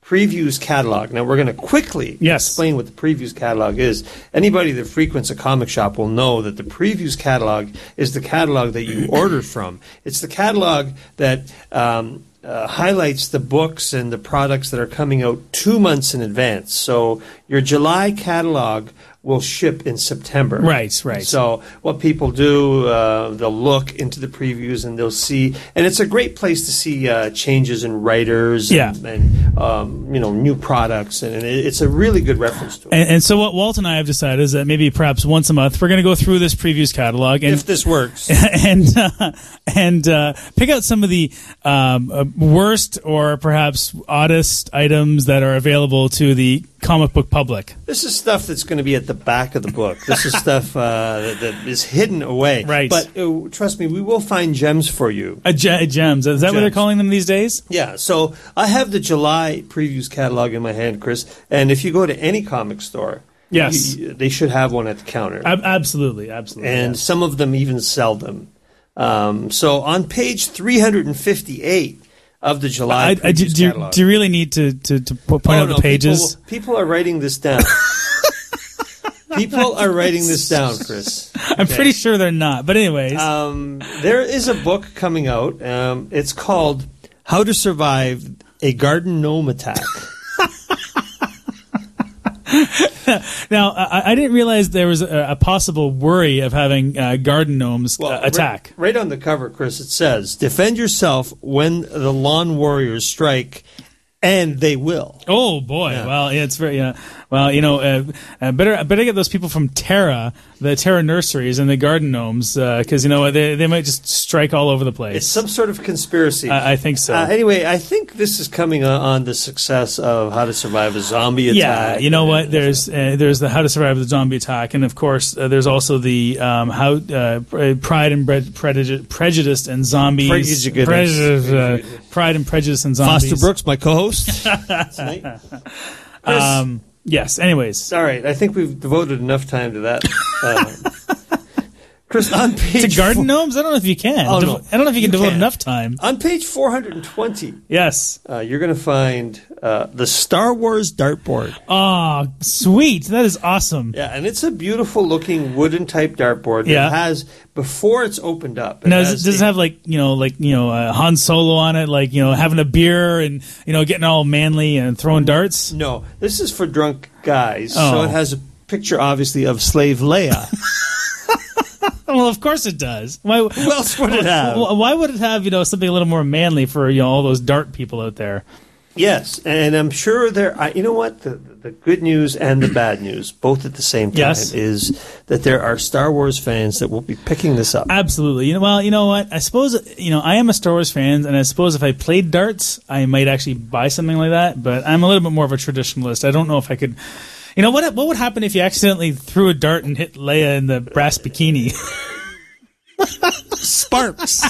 A: Previews catalog. Now, we're going to quickly
B: Yes.
A: explain what the Previews catalog is. Anybody that frequents a comic shop will know that the Previews catalog is the catalog that you order from. It's the catalog that um, uh, highlights the books and the products that are coming out two months in advance. So your July catalog will ship in September.
B: Right, right.
A: So what people do, uh, they'll look into the previews and they'll see, and it's a great place to see uh, changes in writers
B: Yeah.
A: and, and um, you know, new products, and, and it, it's a really good reference to it.
B: And, and so what Walt and I have decided is that maybe perhaps once a month we're going to go through this previews catalog and
A: if this works.
B: and uh, and uh, pick out some of the um, uh, worst or perhaps oddest items that are available to the comic book public.
A: This is stuff that's going to be at the back of the book. This is stuff uh, that, that is hidden away.
B: Right.
A: But uh, trust me, we will find gems for you.
B: Uh, ge- gems. Is that what they're
A: Gems.
B: calling them these days?
A: Yeah, so I have the July previews catalog in my hand, Chris, and if you go to any comic store,
B: Yes.
A: you- they should have one at the counter.
B: Ab- absolutely, absolutely.
A: and
B: yes.
A: some of them even sell them. Um, so on page three hundred fifty-eight of the July
B: I, I, do,
A: previews
B: do, you,
A: catalog.
B: do you really need to, to, to po- point
A: Oh,
B: out
A: no,
B: the pages?
A: People, people are writing this down. People are writing this down, Chris.
B: I'm pretty sure they're not. But anyways,
A: Um, there is a book coming out. Um, it's called How to Survive a Garden Gnome Attack.
B: now I, I didn't realize there was a, a possible worry of having uh, garden gnomes uh, attack.
A: Right, right on the cover, Chris, it says, defend yourself when the lawn warriors strike, and they will.
B: Oh boy!
A: Yeah.
B: Well, yeah, it's very. Yeah. Well, you know, uh, uh, better better get those people from Terra, the Terra nurseries, and the garden gnomes, because you know they they might just strike all over the place.
A: It's some sort of conspiracy.
B: I, I think so.
A: Uh, anyway, I think this is coming on, on the success of How to Survive a Zombie
B: yeah,
A: Attack.
B: you know what? There's uh, there's the How to Survive the Zombie Attack, and of course uh, there's also the um, How uh, Pride and Bre- Prejudice, Prejudice and Zombies.
A: Prejudice.
B: Prejudice, uh, Pride and Prejudice and Zombies.
A: Foster Brooks, my co-host. Tonight. Chris,
B: Um, yes. Anyways,
A: all right, I think we've devoted enough time to that. Uh, Chris, on page
B: to garden
A: four,
B: gnomes, I don't know if you can.
A: Oh,
B: Devo-
A: no.
B: I don't know if you can
A: You
B: devote
A: can.
B: enough time.
A: on page four hundred twenty,
B: Yes.
A: uh, you're going to find uh, the Star Wars dartboard.
B: Oh, sweet! That is awesome.
A: Yeah, and it's a beautiful looking wooden type dartboard that
B: Yeah.
A: has, before it's opened up. It
B: Now, does,
A: has
B: it- does it
A: a-
B: have like you know, like you know, uh, Han Solo on it, like you know, having a beer and you know, getting all manly and throwing darts?
A: No, this is for drunk guys.
B: Oh.
A: So it has a picture, obviously, of Slave Leia.
B: Well, of course it does. Why?
A: Who else would it have?
B: Wh- Why would it have you know something a little more manly for you know all those dart people out there?
A: Yes, and I'm sure there. I, you know what? The, the good news and the bad news, both at the same time,
B: Yes.
A: is that there are Star Wars fans that will be picking this up.
B: Absolutely. You know, well, you know what? I suppose you know I am a Star Wars fan, and I suppose if I played darts, I might actually buy something like that. But I'm a little bit more of a traditionalist. I don't know if I could. You know what? What would happen if you accidentally threw a dart and hit Leia in the brass bikini?
A: Sparks.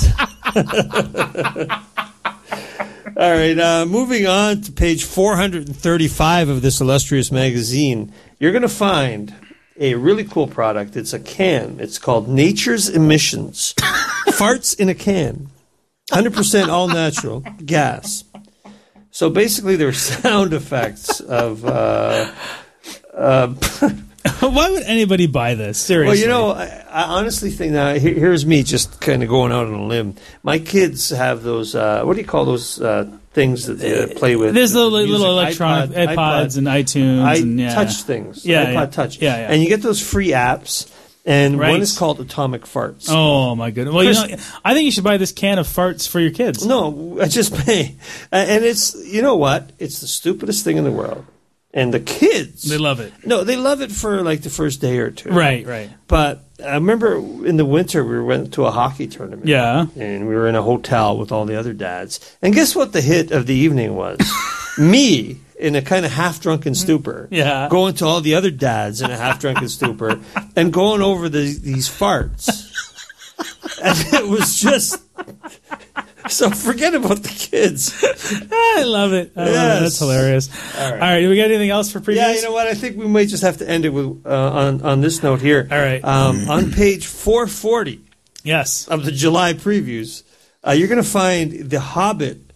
A: All right, uh, moving on to page four hundred thirty-five of this illustrious magazine, you're going to find a really cool product. It's a can. It's called Nature's Emissions. Farts in a can. one hundred percent all natural gas. So basically, they're sound effects of. Uh, uh,
B: Why would anybody buy this? Seriously.
A: Well, you know, I, I honestly think now. Here, here's me just kind of going out on a limb. My kids have those. Uh, what do you call those uh, things that they uh, play with?
B: There's little,
A: Music,
B: little electronic
A: iPod,
B: iPods and iTunes
A: I
B: and yeah.
A: touch things.
B: Yeah,
A: iPod
B: yeah.
A: Touch.
B: Yeah, yeah.
A: And you get those free apps, and
B: Right.
A: one is called Atomic Farts.
B: Oh my goodness! Well,
A: Chris-
B: you know, I think you should buy this can of farts for your kids.
A: No, I just pay, and it's you know what? It's the stupidest thing in the world, and the kids
B: They love it.
A: No, they love it for like the first day or two.
B: Right, right.
A: But I remember in the winter we went to a hockey tournament.
B: Yeah.
A: And we were in a hotel with all the other dads. And guess what the hit of the evening was? Me in a kind of half-drunken stupor.
B: Yeah.
A: Going to all the other dads in a half-drunken stupor and going over the, these farts. And it was just... So forget about the kids.
B: I love it. I love it.
A: Yes.
B: That's hilarious. All right. Do we got anything else for previews?
A: Yeah, you know what? I think we might just have to end it with uh, on on this note here.
B: All right.
A: Um, on page four forty
B: Yes.
A: of the July previews, uh, you're going to find the Hobbit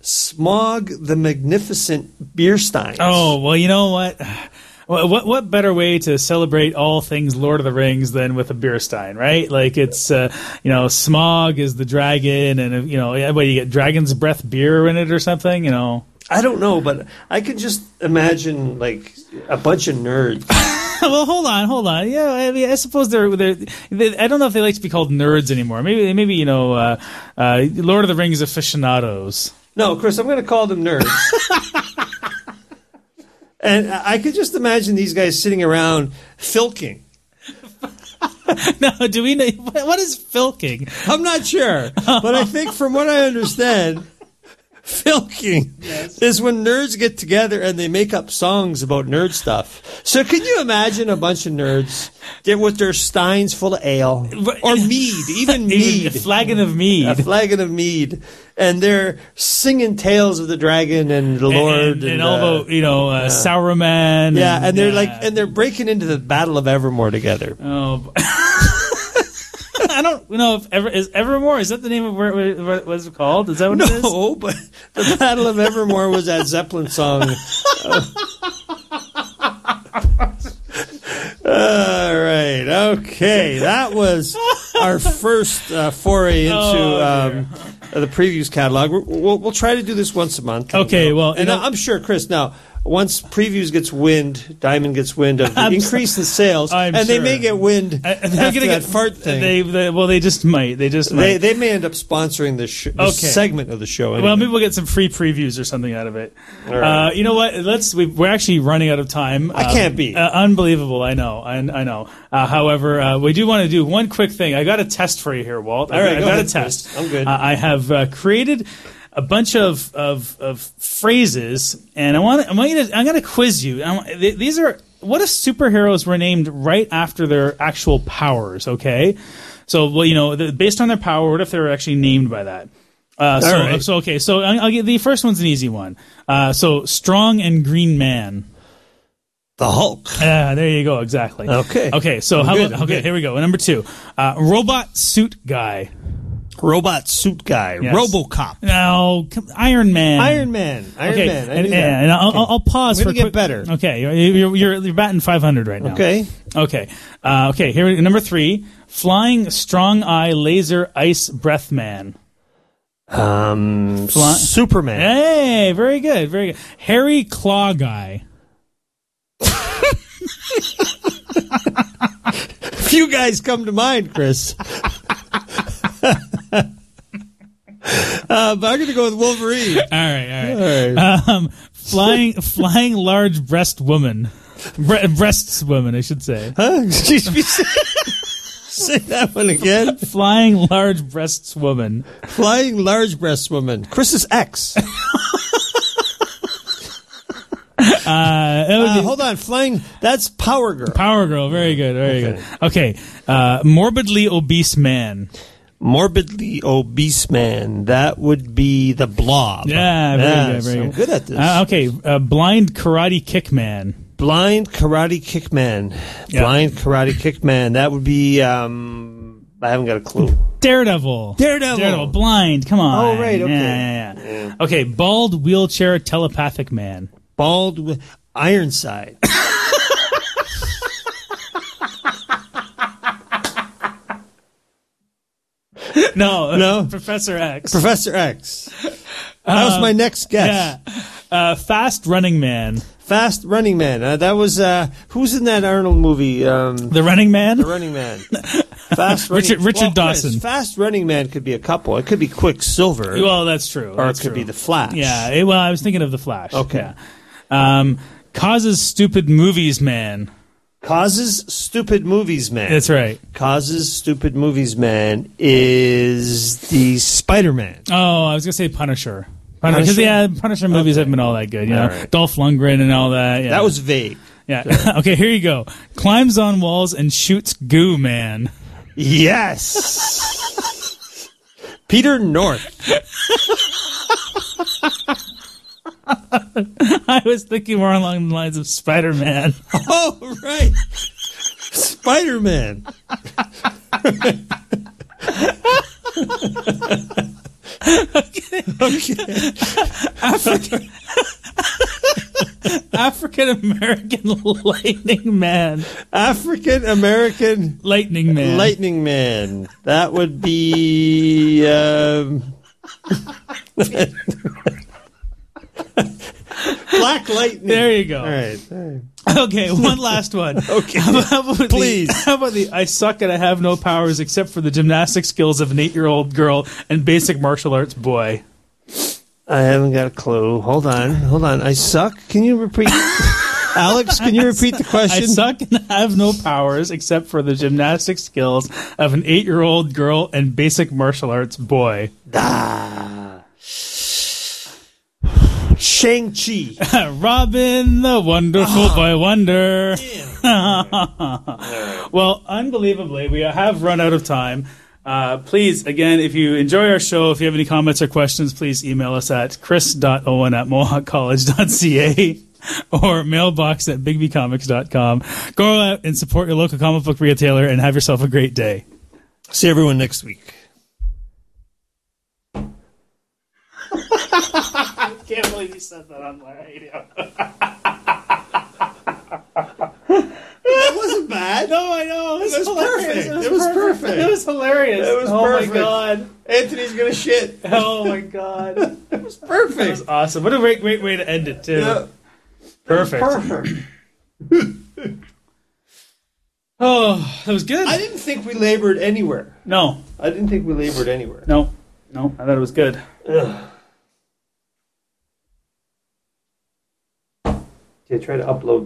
A: Smog the Magnificent Beerstein.
B: Oh, well, you know what? Well, What what better way to celebrate all things Lord of the Rings than with a beer stein, right? Like it's, uh, you know, Smog is the dragon, and uh, you know, what do you get? Dragon's breath beer in it or something, you know?
A: I don't know, but I can just imagine like a bunch of nerds.
B: Well, hold on, hold on. Yeah, I mean, I suppose they're, they're they, I don't know if they like to be called nerds anymore. Maybe maybe you know, uh, uh, Lord of the Rings aficionados.
A: No, Chris, I'm going to call them nerds. And I could just imagine these guys sitting around filking.
B: No, do we know what is filking?
A: I'm not sure, but I think from what I understand, filking yes. is when nerds get together and they make up songs about nerd stuff. So can you imagine a bunch of nerds get with their steins full of ale or mead, even mead,
B: a flagon of mead,
A: a flagon of mead, and they're singing tales of the dragon and the
B: and,
A: Lord
B: and,
A: and,
B: and
A: uh,
B: all the you know uh,
A: yeah.
B: Sauron.
A: Yeah,
B: and,
A: and they're
B: yeah.
A: like, and they're breaking into the Battle of Evermore together.
B: Oh. I don't know if ever is Evermore. Is that the name of where it what was it called? Is that what
A: no,
B: it is?
A: No, but the Battle of Evermore was that Zeppelin song. Uh, all right, okay, that was our first uh, foray into
B: Oh,
A: um, the previews catalog. We're, we'll we'll try to do this once a month.
B: Okay, well,
A: and
B: you know-
A: I'm sure, Chris. Now, once previews gets wind, Diamond gets wind of the
B: I'm
A: increase in sales,
B: I'm
A: and they
B: sure.
A: may get wind
B: I-
A: after
B: they're gonna
A: that
B: get
A: fart thing.
B: They, they well, they just might. They just might.
A: They they may end up sponsoring the, sh- the
B: Okay.
A: segment of the show. Anyway.
B: Well, maybe we'll get some free previews or something out of it.
A: All right.
B: Uh, you know what? Let's. We, we're actually running out of time.
A: I can't be.
B: Uh, unbelievable. I know. I, I know. Uh, however, uh, we do want to do one quick thing. I got a test for you here, Walt.
A: All right,
B: I
A: go
B: got
A: ahead,
B: a test.
A: Chris. I'm good.
B: Uh, I have uh, created a bunch of, of of phrases, and I want I want you to. I'm going to quiz you. I want, th- these are what if superheroes were named right after their actual powers? Okay, so well, you know, the, based on their power, what if they were actually named by that? Uh, so,
A: right.
B: so okay, so I'll, I'll get the first one's an easy one. Uh, so strong and green man.
A: The Hulk.
B: Ah, there you go. Exactly.
A: Okay.
B: Okay. So
A: I'm
B: how
A: good,
B: about,
A: I'm
B: okay?
A: good.
B: Here we go. Number two, uh, robot suit guy.
A: Robot suit guy.
B: Yes.
A: RoboCop.
B: No, come- Iron Man.
A: Iron Man. Iron
B: okay.
A: Man. I
B: and,
A: knew that.
B: and I'll,
A: Okay.
B: I'll, I'll pause
A: We're
B: for
A: gonna get
B: quick-
A: better.
B: Okay, you're you're, you're, you're batting five hundred right now.
A: Okay.
B: Okay. Uh, okay. Here, we- number three, flying strong eye laser ice breath man.
A: Um,
B: Fly-
A: Superman.
B: Hey, very good, very good. Hairy claw guy.
A: Few guys come to mind, Chris. uh, but I'm going to go with Wolverine.
B: All right, all right.
A: All right.
B: Um, flying, flying large breast woman, Bre- breasts woman, I should say.
A: Huh? Excuse me. Say that one again.
B: Flying large breasts woman.
A: Flying large breast woman. Chris's ex.
B: Uh, that would
A: Uh,
B: be
A: hold on. Flying. That's Power Girl.
B: Power Girl. Very good, very
A: Okay.
B: good. Okay, uh, morbidly obese man.
A: Morbidly obese man. That would be the Blob.
B: Yeah, very
A: Yes,
B: good, very
A: I'm
B: good.
A: good at this.
B: Uh, okay, uh, blind karate kick man.
A: Blind karate kick man.
B: Yeah.
A: Blind karate kick man. That would be. Um, I haven't got a clue.
B: Daredevil.
A: Daredevil.
B: Daredevil. Blind. Come on.
A: Oh, right, okay.
B: Yeah, yeah, yeah. Okay, bald wheelchair telepathic man.
A: Bald with Ironside.
B: No,
A: No?
B: Professor X.
A: Professor X. That was my next guess.
B: Yeah. Uh, fast running man.
A: Fast Running Man. Uh, that was uh, who's in that Arnold movie? Um,
B: The running man.
A: the Running Man. Fast Running.
B: Richard- Richard
A: well, Chris,
B: Dawson.
A: Fast Running Man could be a couple. It could be Quicksilver,
B: Well, that's true.
A: or
B: That's
A: it could
B: true.
A: be the Flash.
B: Yeah. it- well, I was thinking of the Flash.
A: Okay.
B: Yeah. Um, causes stupid movies man.
A: Causes Stupid Movies Man.
B: That's right.
A: Causes Stupid Movies Man is the Spider-Man.
B: Oh, I was gonna say Punisher. Punisher, 'cause,
A: Punisher?
B: yeah, Punisher movies haven't been all that good. You know,
A: All right.
B: Dolph Lundgren and all that. Yeah.
A: That was vague.
B: yeah. Okay, here you go. Climbs on walls and shoots goo man.
A: Yes. Peter North.
B: I was thinking more along the lines of Spider-Man.
A: Oh, right. Spider-Man. Okay.
B: African African American Lightning Man.
A: African American
B: Lightning Man.
A: Lightning Man. That would be. Um, Black Lightning.
B: There you go.
A: All right. All right.
B: Okay, one last one.
A: Okay.
B: How about
A: Please.
B: The, how about the I suck and I have no powers except for the gymnastic skills of an eight-year-old girl and basic martial arts boy?
A: I haven't got a clue. Hold on. Hold on. I suck. Can you repeat? Alex, can you repeat the question?
B: I suck and have no powers except for the gymnastic skills of an eight-year-old girl and basic martial arts boy.
A: Ah. Shang-Chi.
B: Robin the Wonderful Boy Wonder. Well, unbelievably, we have run out of time. Uh, please, again, if you enjoy our show, if you have any comments or questions, please email us at chris dot owen at mohawk college dot c a or mailbox at bigby comics dot com. Go out and support your local comic book retailer and have yourself a great day.
A: See everyone next week.
B: I can't believe you said that on my radio.
A: That wasn't bad.
B: No, I know. It was,
A: It was
B: hilarious.
A: perfect.
B: It was,
A: It was
B: perfect.
A: perfect.
B: It was hilarious.
A: It was
B: oh
A: perfect.
B: my god.
A: Anthony's gonna shit.
B: Oh my god.
A: It was perfect.
B: That was awesome. What a great, great way to end it, too.
A: Yeah.
B: Perfect.
A: Perfect.
B: Oh, that was good.
A: I didn't think we labored anywhere.
B: No,
A: I didn't think we labored anywhere.
B: no, no. I thought it was good.
A: Ugh. Okay, try to upload